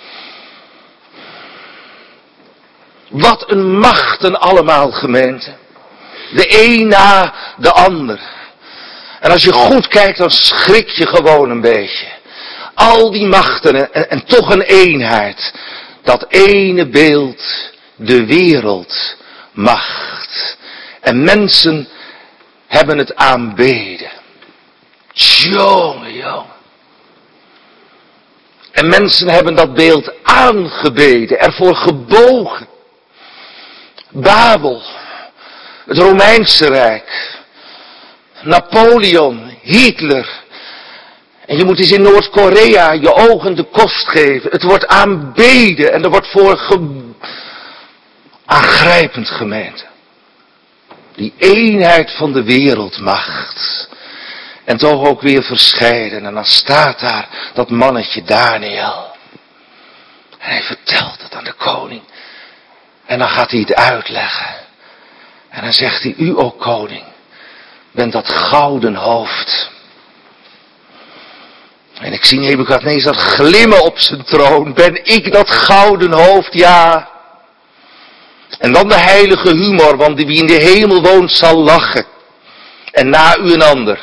Wat een machten allemaal, gemeente. De een na de ander. En als je goed kijkt, dan schrik je gewoon een beetje. Al die machten en, en toch een eenheid. Dat ene beeld, de wereldmacht. En mensen hebben het aanbeden. Jongen, jongen. En mensen hebben dat beeld aangebeden, ervoor gebogen. Babel, het Romeinse Rijk, Napoleon, Hitler. En je moet eens in Noord-Korea je ogen de kost geven. Het wordt aanbeden en er wordt voor ge... aangrijpend, gemeente. Die eenheid van de wereldmacht. En toch ook weer verscheiden. En dan staat daar dat mannetje Daniel. En hij vertelt het aan de koning. En dan gaat hij het uitleggen. En dan zegt hij, u, o koning, bent dat gouden hoofd. En ik zie Nebukadnezar glimmen op zijn troon. Ben ik dat gouden hoofd? Ja. En dan de heilige humor, want wie in de hemel woont zal lachen. En na u een ander.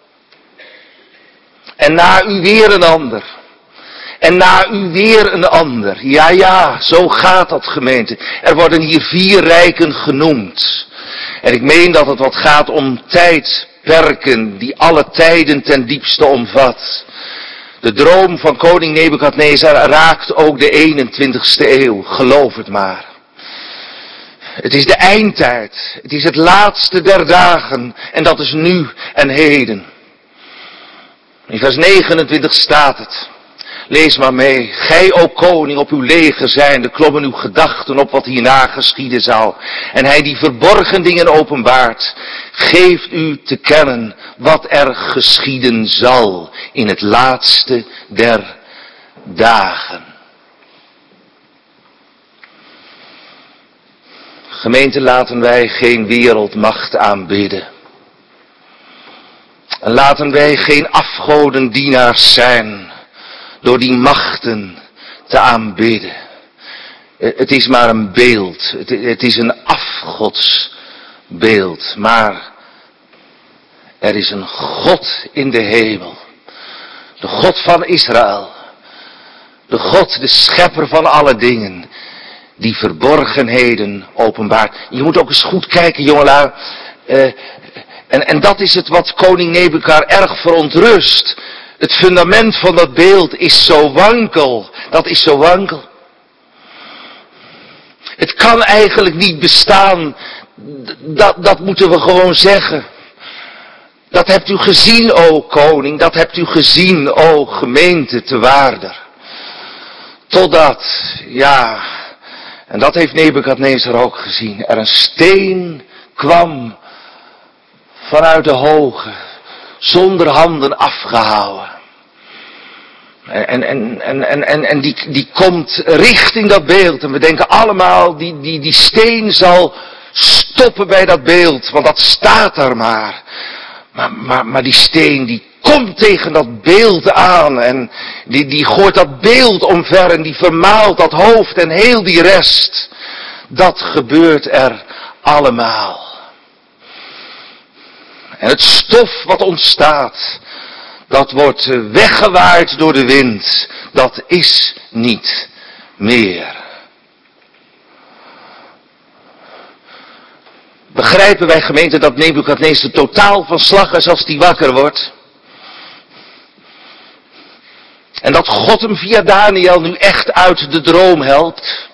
En na u weer een ander. En na u weer een ander. Ja, ja, zo gaat dat, gemeente. Er worden hier vier rijken genoemd. En ik meen dat het wat gaat om tijdperken die alle tijden ten diepste omvat. De droom van koning Nebukadnezar raakt ook de eenentwintigste eeuw, geloof het maar. Het is de eindtijd, het is het laatste der dagen en dat is nu en heden. In vers negenentwintig staat het, lees maar mee. Gij, o koning, op uw leger zijnde, klommen uw gedachten op wat hierna geschieden zal. En hij die verborgen dingen openbaart, geeft u te kennen wat er geschieden zal in het laatste der dagen. Gemeente, laten wij geen wereldmacht aanbidden. En laten wij geen afgodendienaars zijn door die machten te aanbidden. Het is maar een beeld. Het is een afgodsbeeld. Maar er is een God in de hemel. De God van Israël. De God, de schepper van alle dingen. Die verborgenheden openbaart. Je moet ook eens goed kijken, jongelui. Uh, en, en dat is het wat koning Nebukadnezar erg verontrust. Het fundament van dat beeld is zo wankel. Dat is zo wankel. Het kan eigenlijk niet bestaan. Dat, dat moeten we gewoon zeggen. Dat hebt u gezien, o koning. Dat hebt u gezien, o gemeente te waarder. Totdat, ja, En dat heeft Nebukadnezar ook gezien. Er een steen kwam vanuit de hoge, zonder handen afgehouwen. En, en, en, en, en, en die, die komt richting dat beeld. En we denken allemaal, die, die, die steen zal stoppen bij dat beeld. Want dat staat er maar. Maar, maar, maar die steen die komt tegen dat beeld aan. En die, die gooit dat beeld omver. En die vermaalt dat hoofd en heel die rest. Dat gebeurt er allemaal. En het stof wat ontstaat, dat wordt weggewaaid door de wind. Dat is niet meer. Begrijpen wij, gemeente, dat Nebukadnezar totaal van slag is als die wakker wordt? En dat God hem via Daniel nu echt uit de droom helpt?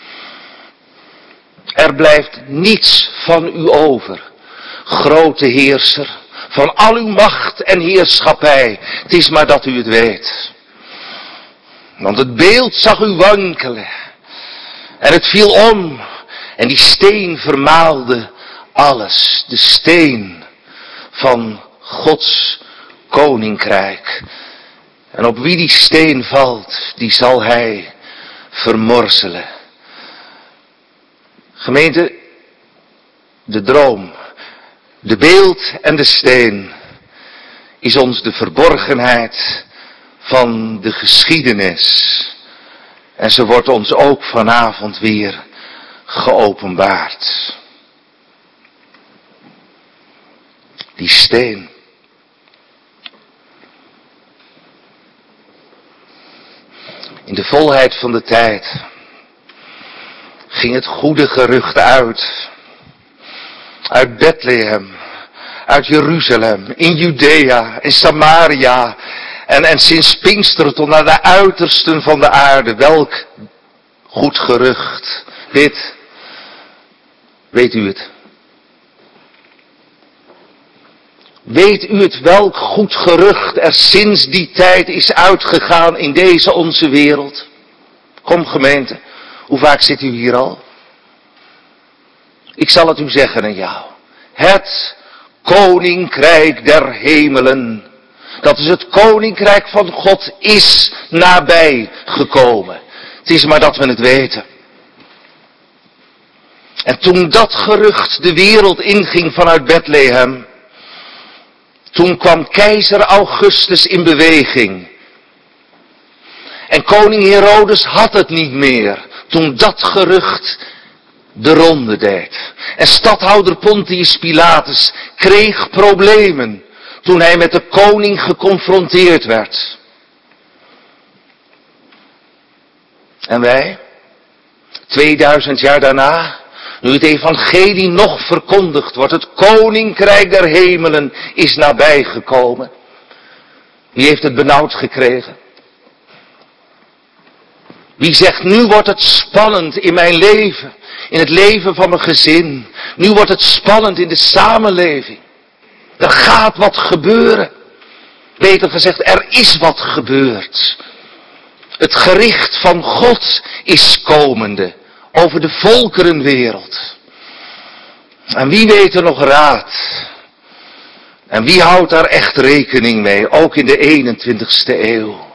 Er blijft niets van u over, grote heerser, van al uw macht en heerschappij. Het is maar dat u het weet. Want het beeld zag u wankelen. En het viel om. En die steen vermaalde alles. De steen van Gods koninkrijk. En op wie die steen valt, die zal hij vermorzelen. Gemeente, de droom, de beeld en de steen is ons de verborgenheid van de geschiedenis. En ze wordt ons ook vanavond weer geopenbaard. Die steen. In de volheid van de tijd ging het goede gerucht uit. Uit Bethlehem, uit Jeruzalem, in Judea, in Samaria en, en sinds Pinksteren tot naar de uitersten van de aarde. Welk goed gerucht. Dit, weet u het? Weet u het welk goed gerucht er sinds die tijd is uitgegaan in deze onze wereld? Kom gemeente, hoe vaak zit u hier al? Ik zal het u zeggen aan jou. Het koninkrijk der hemelen. Dat is het koninkrijk van God is nabij gekomen. Het is maar dat we het weten. En toen dat gerucht de wereld inging vanuit Bethlehem, toen kwam keizer Augustus in beweging. En koning Herodes had het niet meer toen dat gerucht de ronde deed. En stadhouder Pontius Pilatus kreeg problemen toen hij met de koning geconfronteerd werd. En wij, tweeduizend jaar daarna, nu het evangelie nog verkondigd wordt, het koninkrijk der hemelen is nabijgekomen. Wie heeft het benauwd gekregen? Wie zegt, nu wordt het spannend in mijn leven, in het leven van mijn gezin. Nu wordt het spannend in de samenleving. Er gaat wat gebeuren. Beter gezegd, er is wat gebeurd. Het gericht van God is komende over de volkerenwereld. En wie weet er nog raad? En wie houdt daar echt rekening mee, ook in de eenentwintigste eeuw?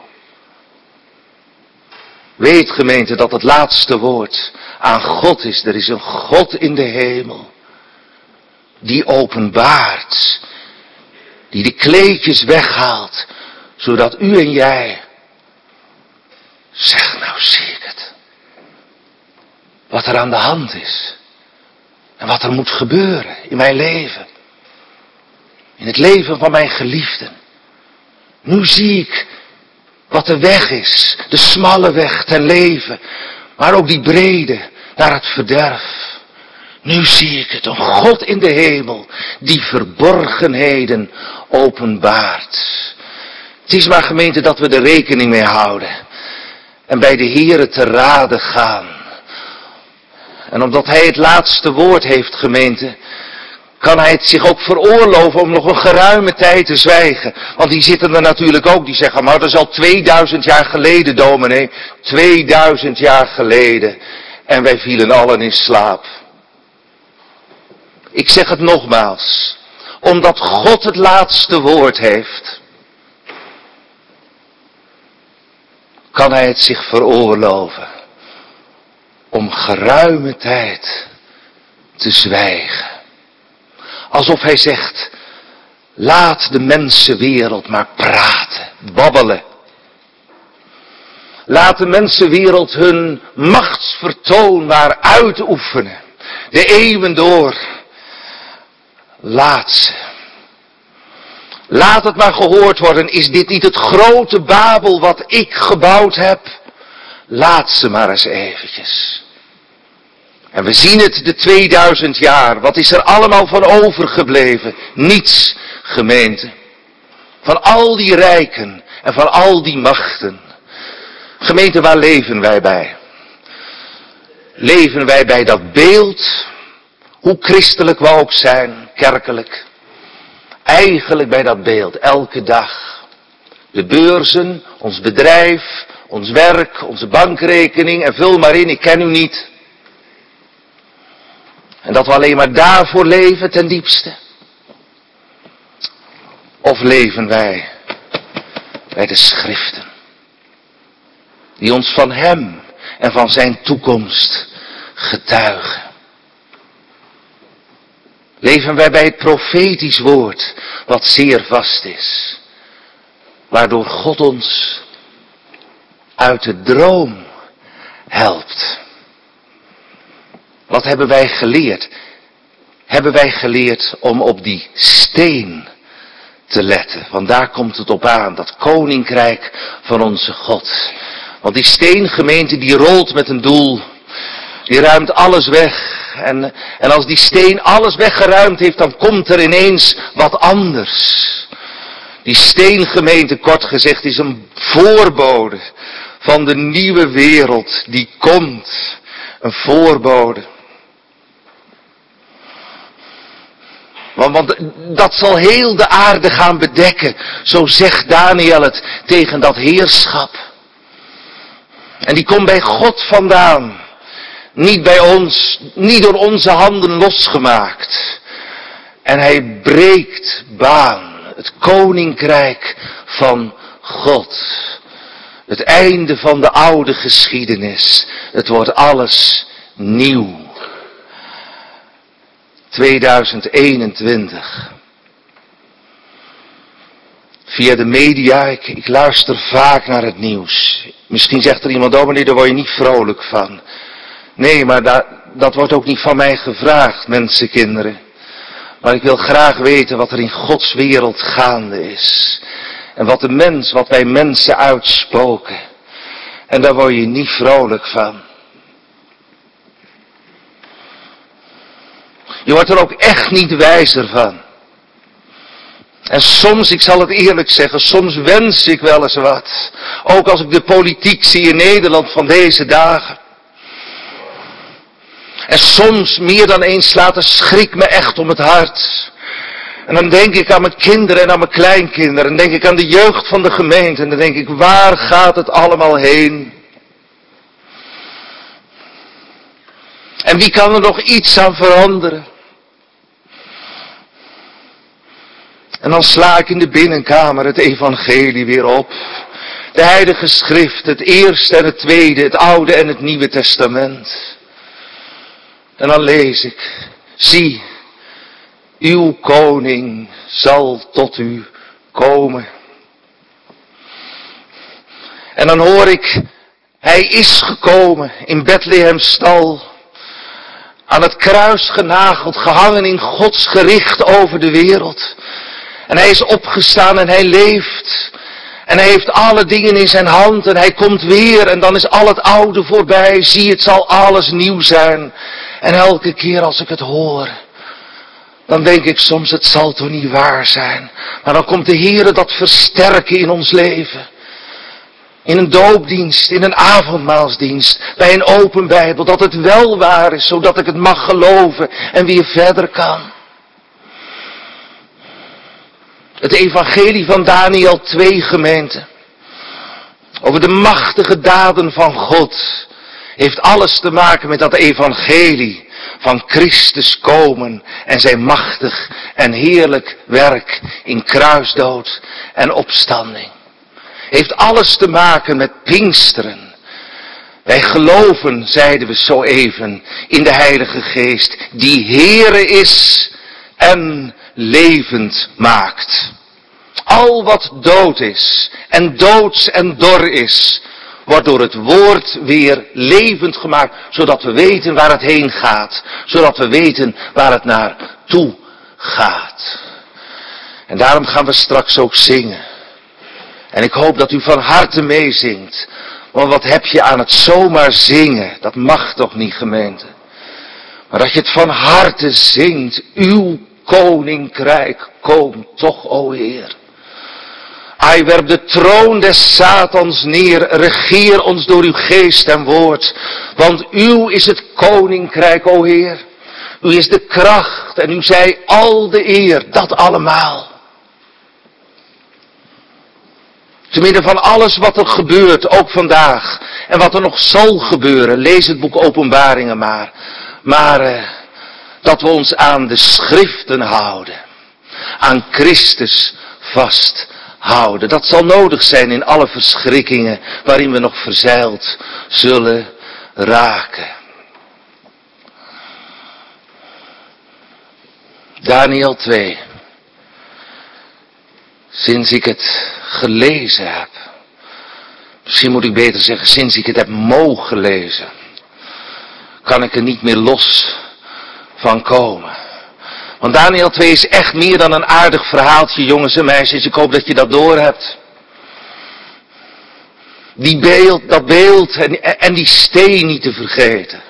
Weet gemeente dat het laatste woord aan God is. Er is een God in de hemel. Die openbaart. Die de kleedjes weghaalt. Zodat u en jij. Zeg nou zie ik het. Wat er aan de hand is. En wat er moet gebeuren in mijn leven. In het leven van mijn geliefden. Nu zie ik wat de weg is. De smalle weg ten leven. Maar ook die brede naar het verderf. Nu zie ik het. Een God in de hemel. Die verborgenheden openbaart. Het is maar gemeente dat we er rekening mee houden. En bij de Heere te raden gaan. En omdat Hij het laatste woord heeft, gemeente, kan Hij het zich ook veroorloven om nog een geruime tijd te zwijgen. Want die zitten er natuurlijk ook, die zeggen, maar dat is al tweeduizend jaar geleden, dominee. tweeduizend jaar geleden. en wij vielen allen in slaap. Ik zeg het nogmaals, omdat God het laatste woord heeft, kan hij het zich veroorloven om geruime tijd te zwijgen. Alsof hij zegt, laat de mensenwereld maar praten, babbelen. Laat de mensenwereld hun machtsvertoon maar uitoefenen. De eeuwen door. Laat ze. Laat het maar gehoord worden. Is dit niet het grote Babel wat ik gebouwd heb? Laat ze maar eens eventjes. En we zien het de tweeduizend jaar. Wat is er allemaal van overgebleven? Niets, gemeente. Van al die rijken en van al die machten. Gemeente, waar leven wij bij? Leven wij bij dat beeld, hoe christelijk we ook zijn, kerkelijk. Eigenlijk bij dat beeld, elke dag. De beurzen, ons bedrijf, ons werk, onze bankrekening en vul maar in, ik ken u niet. En dat we alleen maar daarvoor leven ten diepste. Of leven wij bij de schriften. Die ons van hem en van zijn toekomst getuigen. Leven wij bij het profetisch woord, wat zeer vast is. Waardoor God ons uit de droom helpt. Wat hebben wij geleerd? Hebben wij geleerd om op die steen te letten. Want daar komt het op aan, dat koninkrijk van onze God. Want die steengemeente die rolt met een doel. Die ruimt alles weg. En, en als die steen alles weggeruimd heeft, dan komt er ineens wat anders. Die steengemeente, kort gezegd, is een voorbode van de nieuwe wereld die komt. Een voorbode. Want, want dat zal heel de aarde gaan bedekken. Zo zegt Daniel het tegen dat heerschap. En die komt bij God vandaan. Niet bij ons, niet door onze handen losgemaakt. En hij breekt baan. Het koninkrijk van God. Het einde van de oude geschiedenis. Het wordt alles nieuw. tweeduizend eenentwintig. Via de media, ik, ik luister vaak naar het nieuws. Misschien zegt er iemand, oh meneer, daar word je niet vrolijk van. Nee, maar dat, dat wordt ook niet van mij gevraagd, mensenkinderen. Maar ik wil graag weten wat er in Gods wereld gaande is. En wat de mens, wat wij mensen uitspoken. En daar word je niet vrolijk van. Je wordt er ook echt niet wijzer van. En soms, ik zal het eerlijk zeggen, soms wens ik wel eens wat. Ook als ik de politiek zie in Nederland van deze dagen. En soms, meer dan eens, slaat de schrik me echt om het hart. En dan denk ik aan mijn kinderen en aan mijn kleinkinderen. En dan denk ik aan de jeugd van de gemeente. En dan denk ik, waar gaat het allemaal heen? En wie kan er nog iets aan veranderen? En dan sla ik in de binnenkamer het evangelie weer op. De heilige schrift, het eerste en het tweede, het oude en het nieuwe testament. En dan lees ik, zie, uw koning zal tot u komen. En dan hoor ik, hij is gekomen in Bethlehem's stal. Aan het kruis genageld, gehangen in Gods gericht over de wereld. En hij is opgestaan en hij leeft. En hij heeft alle dingen in zijn hand en hij komt weer en dan is al het oude voorbij. Zie, het zal alles nieuw zijn. En elke keer als ik het hoor, dan denk ik soms, het zal toch niet waar zijn. Maar dan komt de Heere dat versterken in ons leven. In een doopdienst, in een avondmaalsdienst, bij een open Bijbel, dat het wel waar is, zodat ik het mag geloven en weer verder kan. Het evangelie van Daniel twee, gemeente. Over de machtige daden van God Heeft alles te maken met dat evangelie van Christus komen en zijn machtig en heerlijk werk in kruisdood en opstanding. Heeft alles te maken met Pinksteren. Wij geloven, zeiden we zo even, in de Heilige Geest, die Heere is en levend maakt. Al wat dood is en doods en dor is, wordt door het woord weer levend gemaakt, zodat we weten waar het heen gaat, zodat we weten waar het naartoe gaat. En daarom gaan we straks ook zingen. En ik hoop dat u van harte meezingt. Want wat heb je aan het zomaar zingen? Dat mag toch niet, gemeente? Maar dat je het van harte zingt. Uw koninkrijk komt toch, o Heer. Ai, werp de troon des Satans neer. Regeer ons door uw geest en woord. Want uw is het koninkrijk, o Heer. U is de kracht en u zij al de eer. Dat allemaal. Te midden van alles wat er gebeurt, ook vandaag. En wat er nog zal gebeuren. Lees het boek Openbaringen maar. Maar eh, dat we ons aan de schriften houden. Aan Christus vasthouden. Dat zal nodig zijn in alle verschrikkingen waarin we nog verzeild zullen raken. Daniel twee. Sinds ik het gelezen heb. Misschien moet ik beter zeggen, sinds ik het heb mogen lezen. Kan ik er niet meer los van komen. Want Daniel twee is echt meer dan een aardig verhaaltje, jongens en meisjes. Ik hoop dat je dat doorhebt. Die beeld, dat beeld en, en die steen niet te vergeten.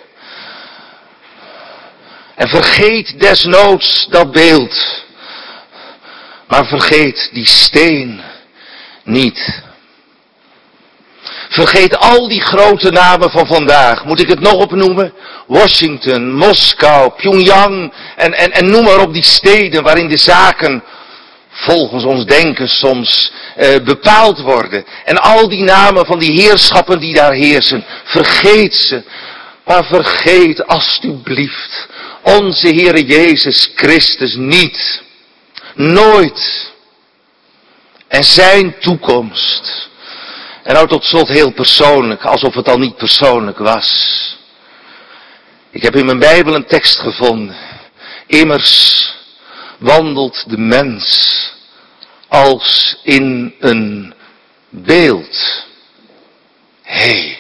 En vergeet desnoods dat beeld. Maar vergeet die steen niet. Vergeet al die grote namen van vandaag. Moet ik het nog opnoemen? Washington, Moskou, Pyongyang en, en, en noem maar op die steden waarin de zaken volgens ons denken soms eh, bepaald worden. En al die namen van die heerschappen die daar heersen. Vergeet ze. Maar vergeet alstublieft onze Heere Jezus Christus niet. Nooit. En zijn toekomst. En nou tot slot heel persoonlijk, alsof het al niet persoonlijk was. Ik heb in mijn Bijbel een tekst gevonden. Immers wandelt de mens als in een beeld. Hé, hey,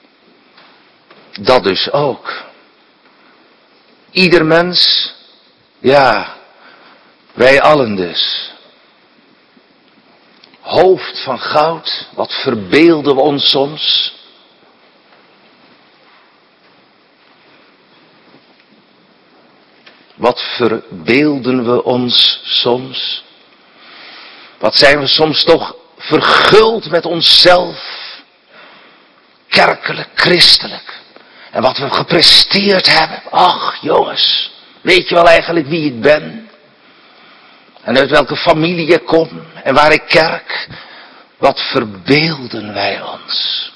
dat dus ook. Ieder mens, ja, wij allen dus. Hoofd van goud, wat verbeelden we ons soms. Wat verbeelden we ons soms. Wat zijn we soms toch verguld met onszelf. Kerkelijk, christelijk. En wat we gepresteerd hebben. Ach jongens, weet je wel eigenlijk wie ik ben? En uit welke familie ik kom en waar ik kerk. Wat verbeelden wij ons.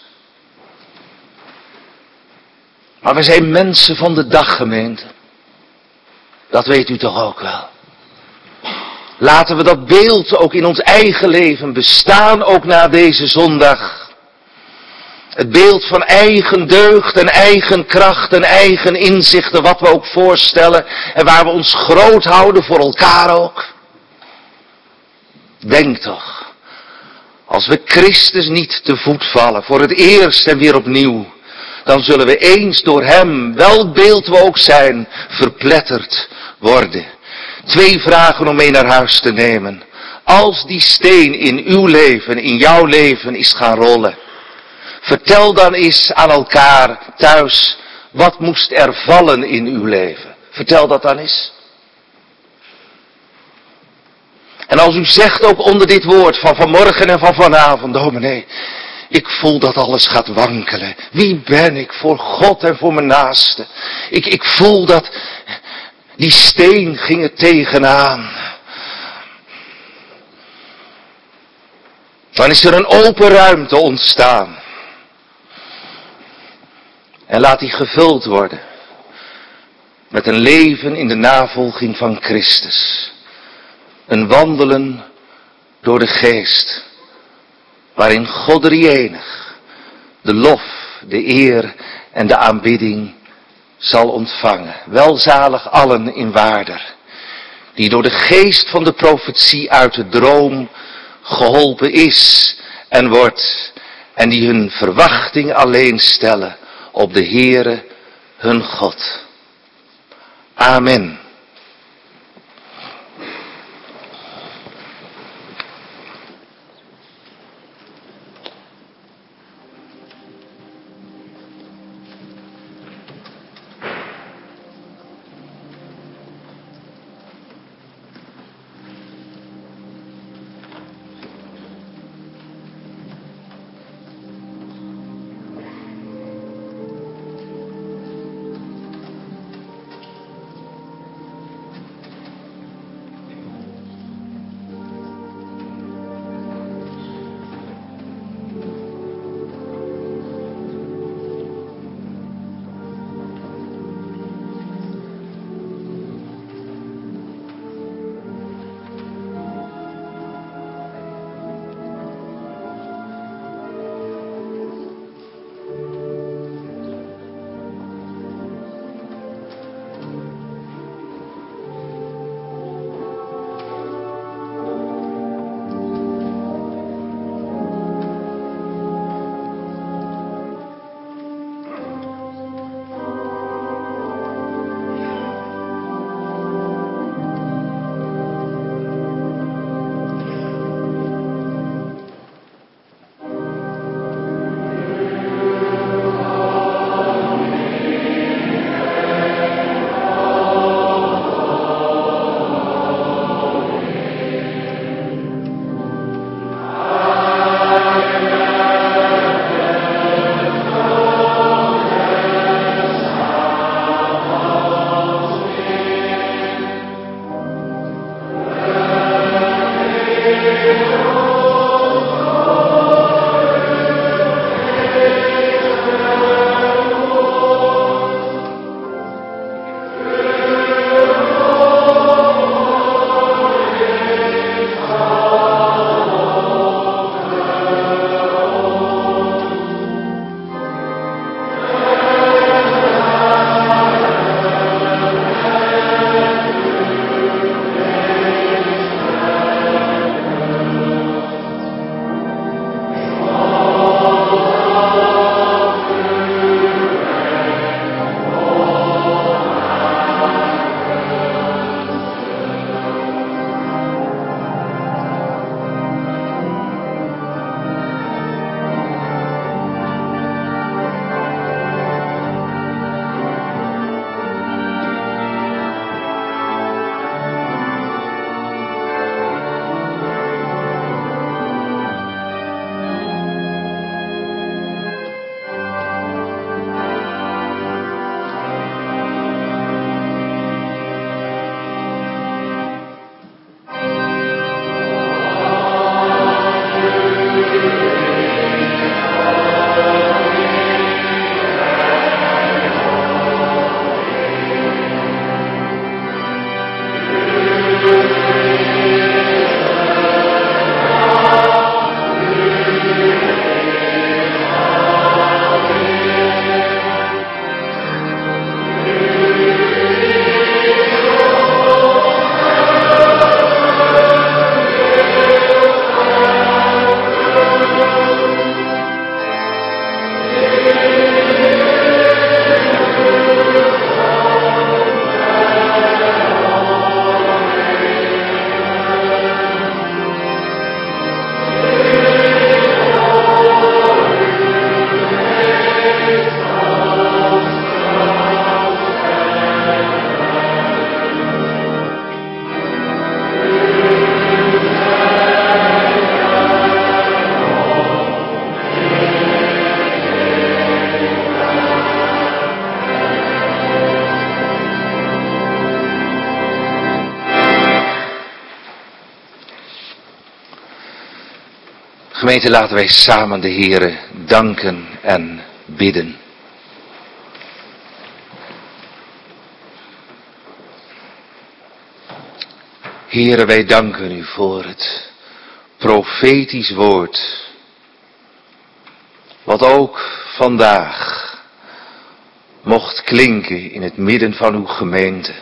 Maar we zijn mensen van de dag, gemeente. Dat weet u toch ook wel. Laten we dat beeld ook in ons eigen leven bestaan, ook na deze zondag. Het beeld van eigen deugd en eigen kracht en eigen inzichten, wat we ook voorstellen. En waar we ons groot houden voor elkaar ook. Denk toch, als we Christus niet te voet vallen, voor het eerst en weer opnieuw, dan zullen we eens door hem, welk beeld we ook zijn, verpletterd worden. Twee vragen om mee naar huis te nemen. Als die steen in uw leven, in jouw leven is gaan rollen, vertel dan eens aan elkaar thuis, wat moest er vallen in uw leven? Vertel dat dan eens. En als u zegt ook onder dit woord van vanmorgen en van vanavond, dominee, ik voel dat alles gaat wankelen. Wie ben ik voor God en voor mijn naaste? Ik, ik voel dat die steen ging er tegenaan. Dan is er een open ruimte ontstaan. En laat die gevuld worden met een leven in de navolging van Christus. Een wandelen door de geest, waarin God drieënig de lof, de eer en de aanbidding zal ontvangen. Welzalig allen in waarder, die door de geest van de profetie uit de droom geholpen is en wordt, en die hun verwachting alleen stellen op de Heere hun God. Amen. Gemeente, laten wij samen de Heere danken en bidden. Heere, wij danken u voor het profetisch woord, wat ook vandaag mocht klinken in het midden van uw gemeente.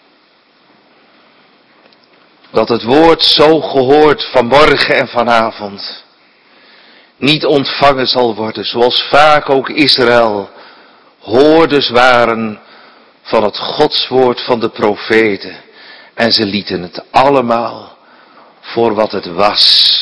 Dat het woord zo gehoord vanmorgen en vanavond niet ontvangen zal worden, zoals vaak ook Israël hoorders waren van het godswoord van de profeten. En ze lieten het allemaal voor wat het was.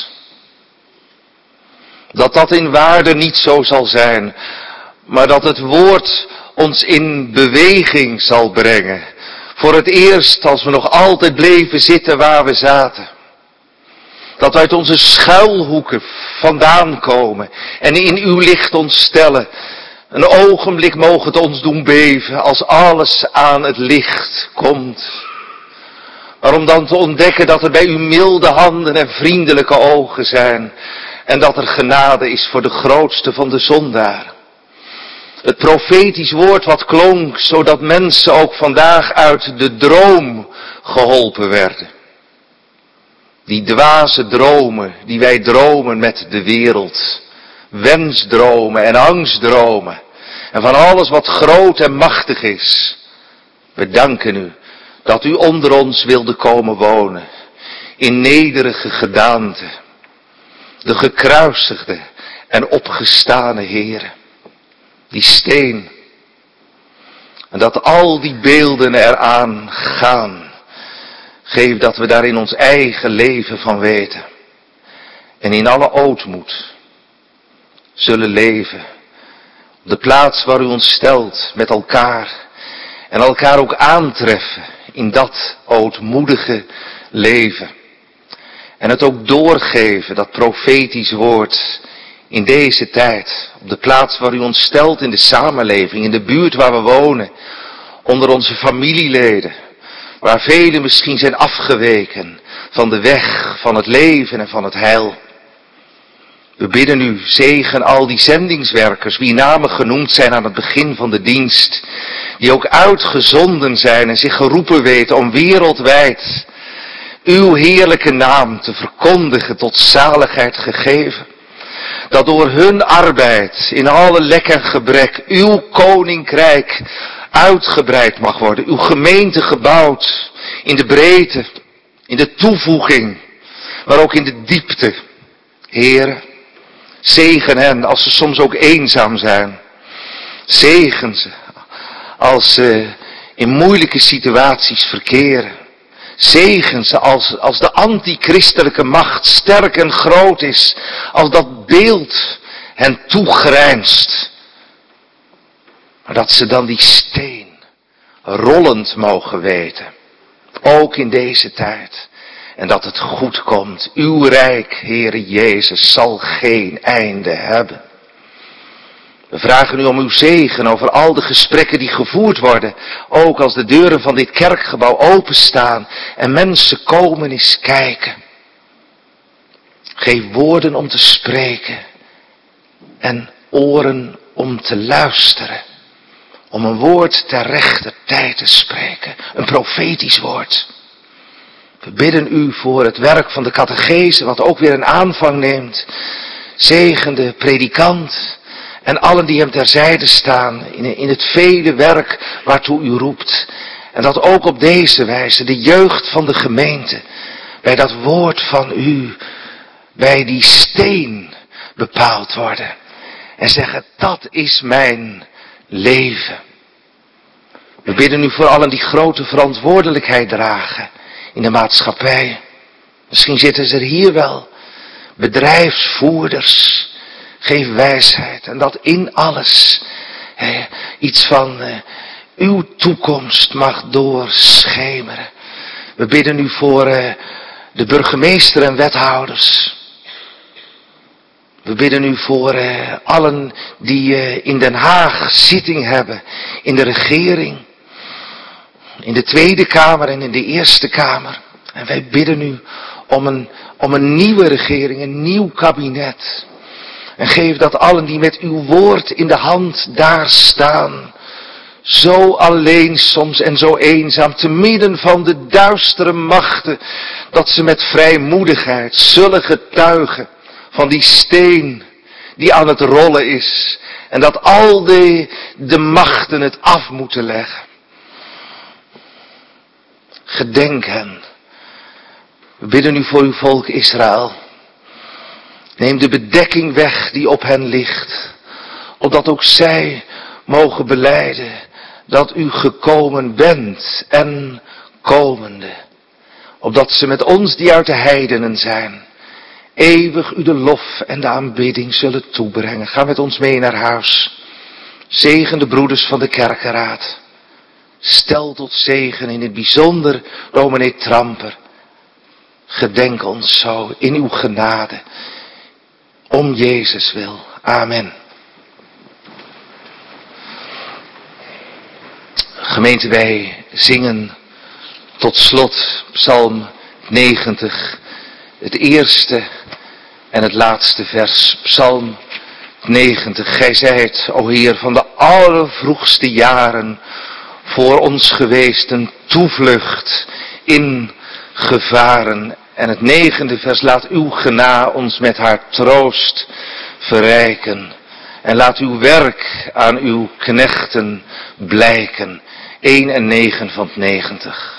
Dat dat in waarde niet zo zal zijn, maar dat het woord ons in beweging zal brengen. Voor het eerst als we nog altijd bleven zitten waar we zaten. Dat uit onze schuilhoeken vandaan komen en in uw licht ons stellen. Een ogenblik mogen het ons doen beven als alles aan het licht komt. Maar om dan te ontdekken dat er bij u milde handen en vriendelijke ogen zijn. En dat er genade is voor de grootste van de zondaren. Het profetisch woord wat klonk, zodat mensen ook vandaag uit de droom geholpen werden. Die dwaze dromen die wij dromen met de wereld. Wensdromen en angstdromen. En van alles wat groot en machtig is. We danken u dat u onder ons wilde komen wonen. In nederige gedaante. De gekruisigde en opgestane Heere. Die steen. En dat al die beelden eraan gaan. Geef dat we daar in ons eigen leven van weten. En in alle ootmoed zullen leven. Op de plaats waar u ons stelt met elkaar. En elkaar ook aantreffen in dat ootmoedige leven. En het ook doorgeven, dat profetisch woord, in deze tijd. Op de plaats waar u ons stelt in de samenleving, in de buurt waar we wonen. Onder onze familieleden. Waar velen misschien zijn afgeweken van de weg, van het leven en van het heil. We bidden u, zegen al die zendingswerkers, wie namen genoemd zijn aan het begin van de dienst. Die ook uitgezonden zijn en zich geroepen weten om wereldwijd uw heerlijke naam te verkondigen, tot zaligheid gegeven. Dat door hun arbeid in alle lek en gebrek uw koninkrijk uitgebreid mag worden. Uw gemeente gebouwd in de breedte, in de toevoeging, maar ook in de diepte. Heere, zegen hen als ze soms ook eenzaam zijn. Zegen ze als ze in moeilijke situaties verkeren. Zegen ze als, als de antichristelijke macht sterk en groot is. Als dat beeld hen toegrijnst. Maar dat ze dan die steen rollend mogen weten. Ook in deze tijd. En dat het goed komt. Uw rijk, Heere Jezus, zal geen einde hebben. We vragen u om uw zegen over al de gesprekken die gevoerd worden. Ook als de deuren van dit kerkgebouw openstaan en mensen komen eens kijken. Geef woorden om te spreken en oren om te luisteren. Om een woord ter rechter tijd te spreken. Een profetisch woord. We bidden u voor het werk van de catechese, wat ook weer een aanvang neemt. Zegen de predikant en allen die hem terzijde staan in, in het vele werk waartoe u roept. En dat ook op deze wijze de jeugd van de gemeente bij dat woord van u, bij die steen bepaald worden. En zeggen, dat is mijn leven. We bidden u voor allen die grote verantwoordelijkheid dragen in de maatschappij. Misschien zitten ze er hier wel. Bedrijfsvoerders. Geef wijsheid. En dat in alles hè, iets van uh, uw toekomst mag doorschemeren. We bidden u voor uh, de burgemeester en wethouders. We bidden u voor uh, allen die uh, in Den Haag zitting hebben. In de regering. In de Tweede Kamer en in de Eerste Kamer. En wij bidden u om een, om een nieuwe regering, een nieuw kabinet. En geef dat allen die met uw woord in de hand daar staan, Zo alleen soms en zo eenzaam, te midden van de duistere machten, dat ze met vrijmoedigheid zullen getuigen van die steen die aan het rollen is. En dat al de, de machten het af moeten leggen. Gedenk hen. We bidden u voor uw volk Israël. Neem de bedekking weg die op hen ligt. Opdat ook zij mogen belijden dat u gekomen bent en komende. Opdat ze met ons die uit de heidenen zijn, eeuwig u de lof en de aanbidding zullen toebrengen. Ga met ons mee naar huis. Zegen de broeders van de kerkenraad. Stel tot zegen in het bijzonder dominee Tramper. Gedenk ons zo in uw genade. Om Jezus wil. Amen. Gemeente, wij zingen tot slot Psalm negentig. Het eerste en het laatste vers. Psalm negentig. Gij zijt, o Heer, van de allervroegste jaren voor ons geweest, een toevlucht in gevaren. En het negende vers, laat uw gena ons met haar troost verrijken. En laat uw werk aan uw knechten blijken. één en negen van het negentig.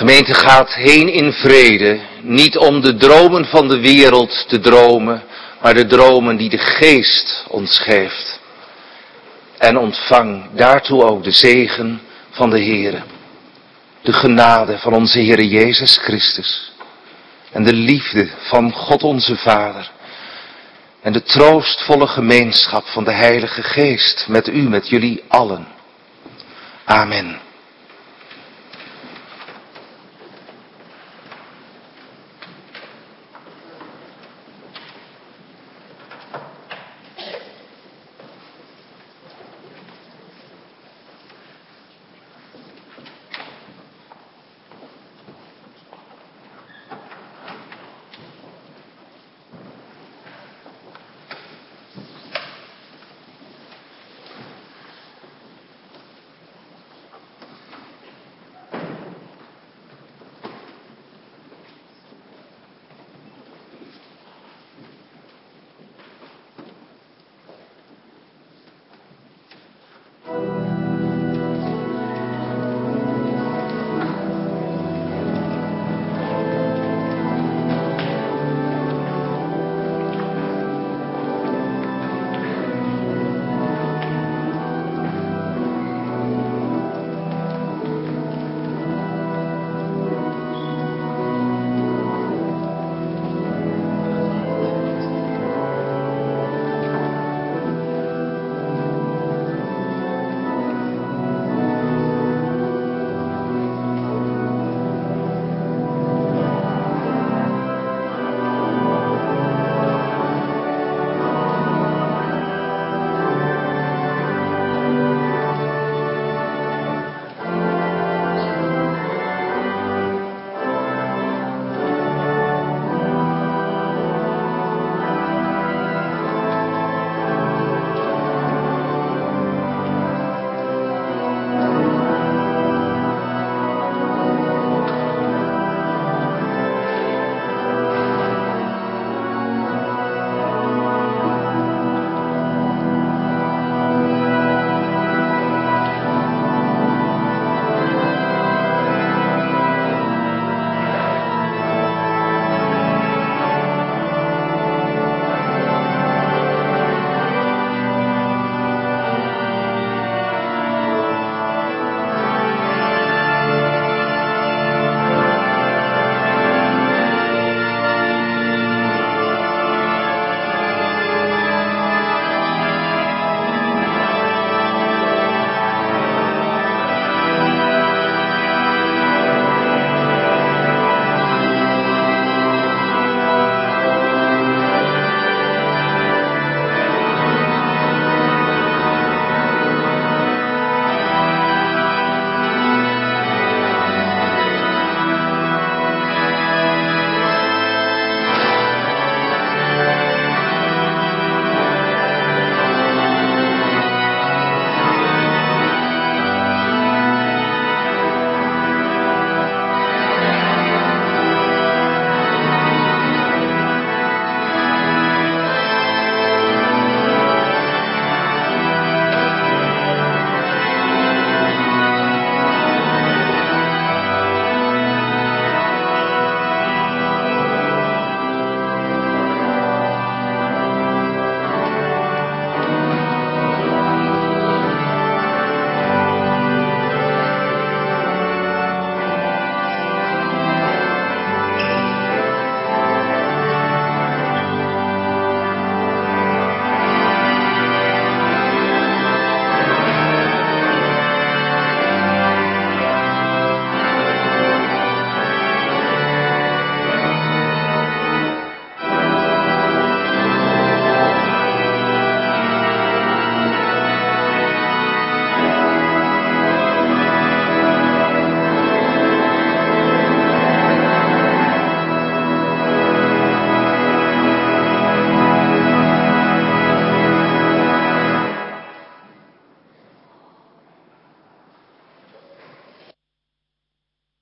Gemeente, gaat heen in vrede, niet om de dromen van de wereld te dromen, maar de dromen die de Geest ons geeft. En ontvang daartoe ook de zegen van de Heere, de genade van onze Heere Jezus Christus en de liefde van God onze Vader en de troostvolle gemeenschap van de Heilige Geest met u, met jullie allen. Amen.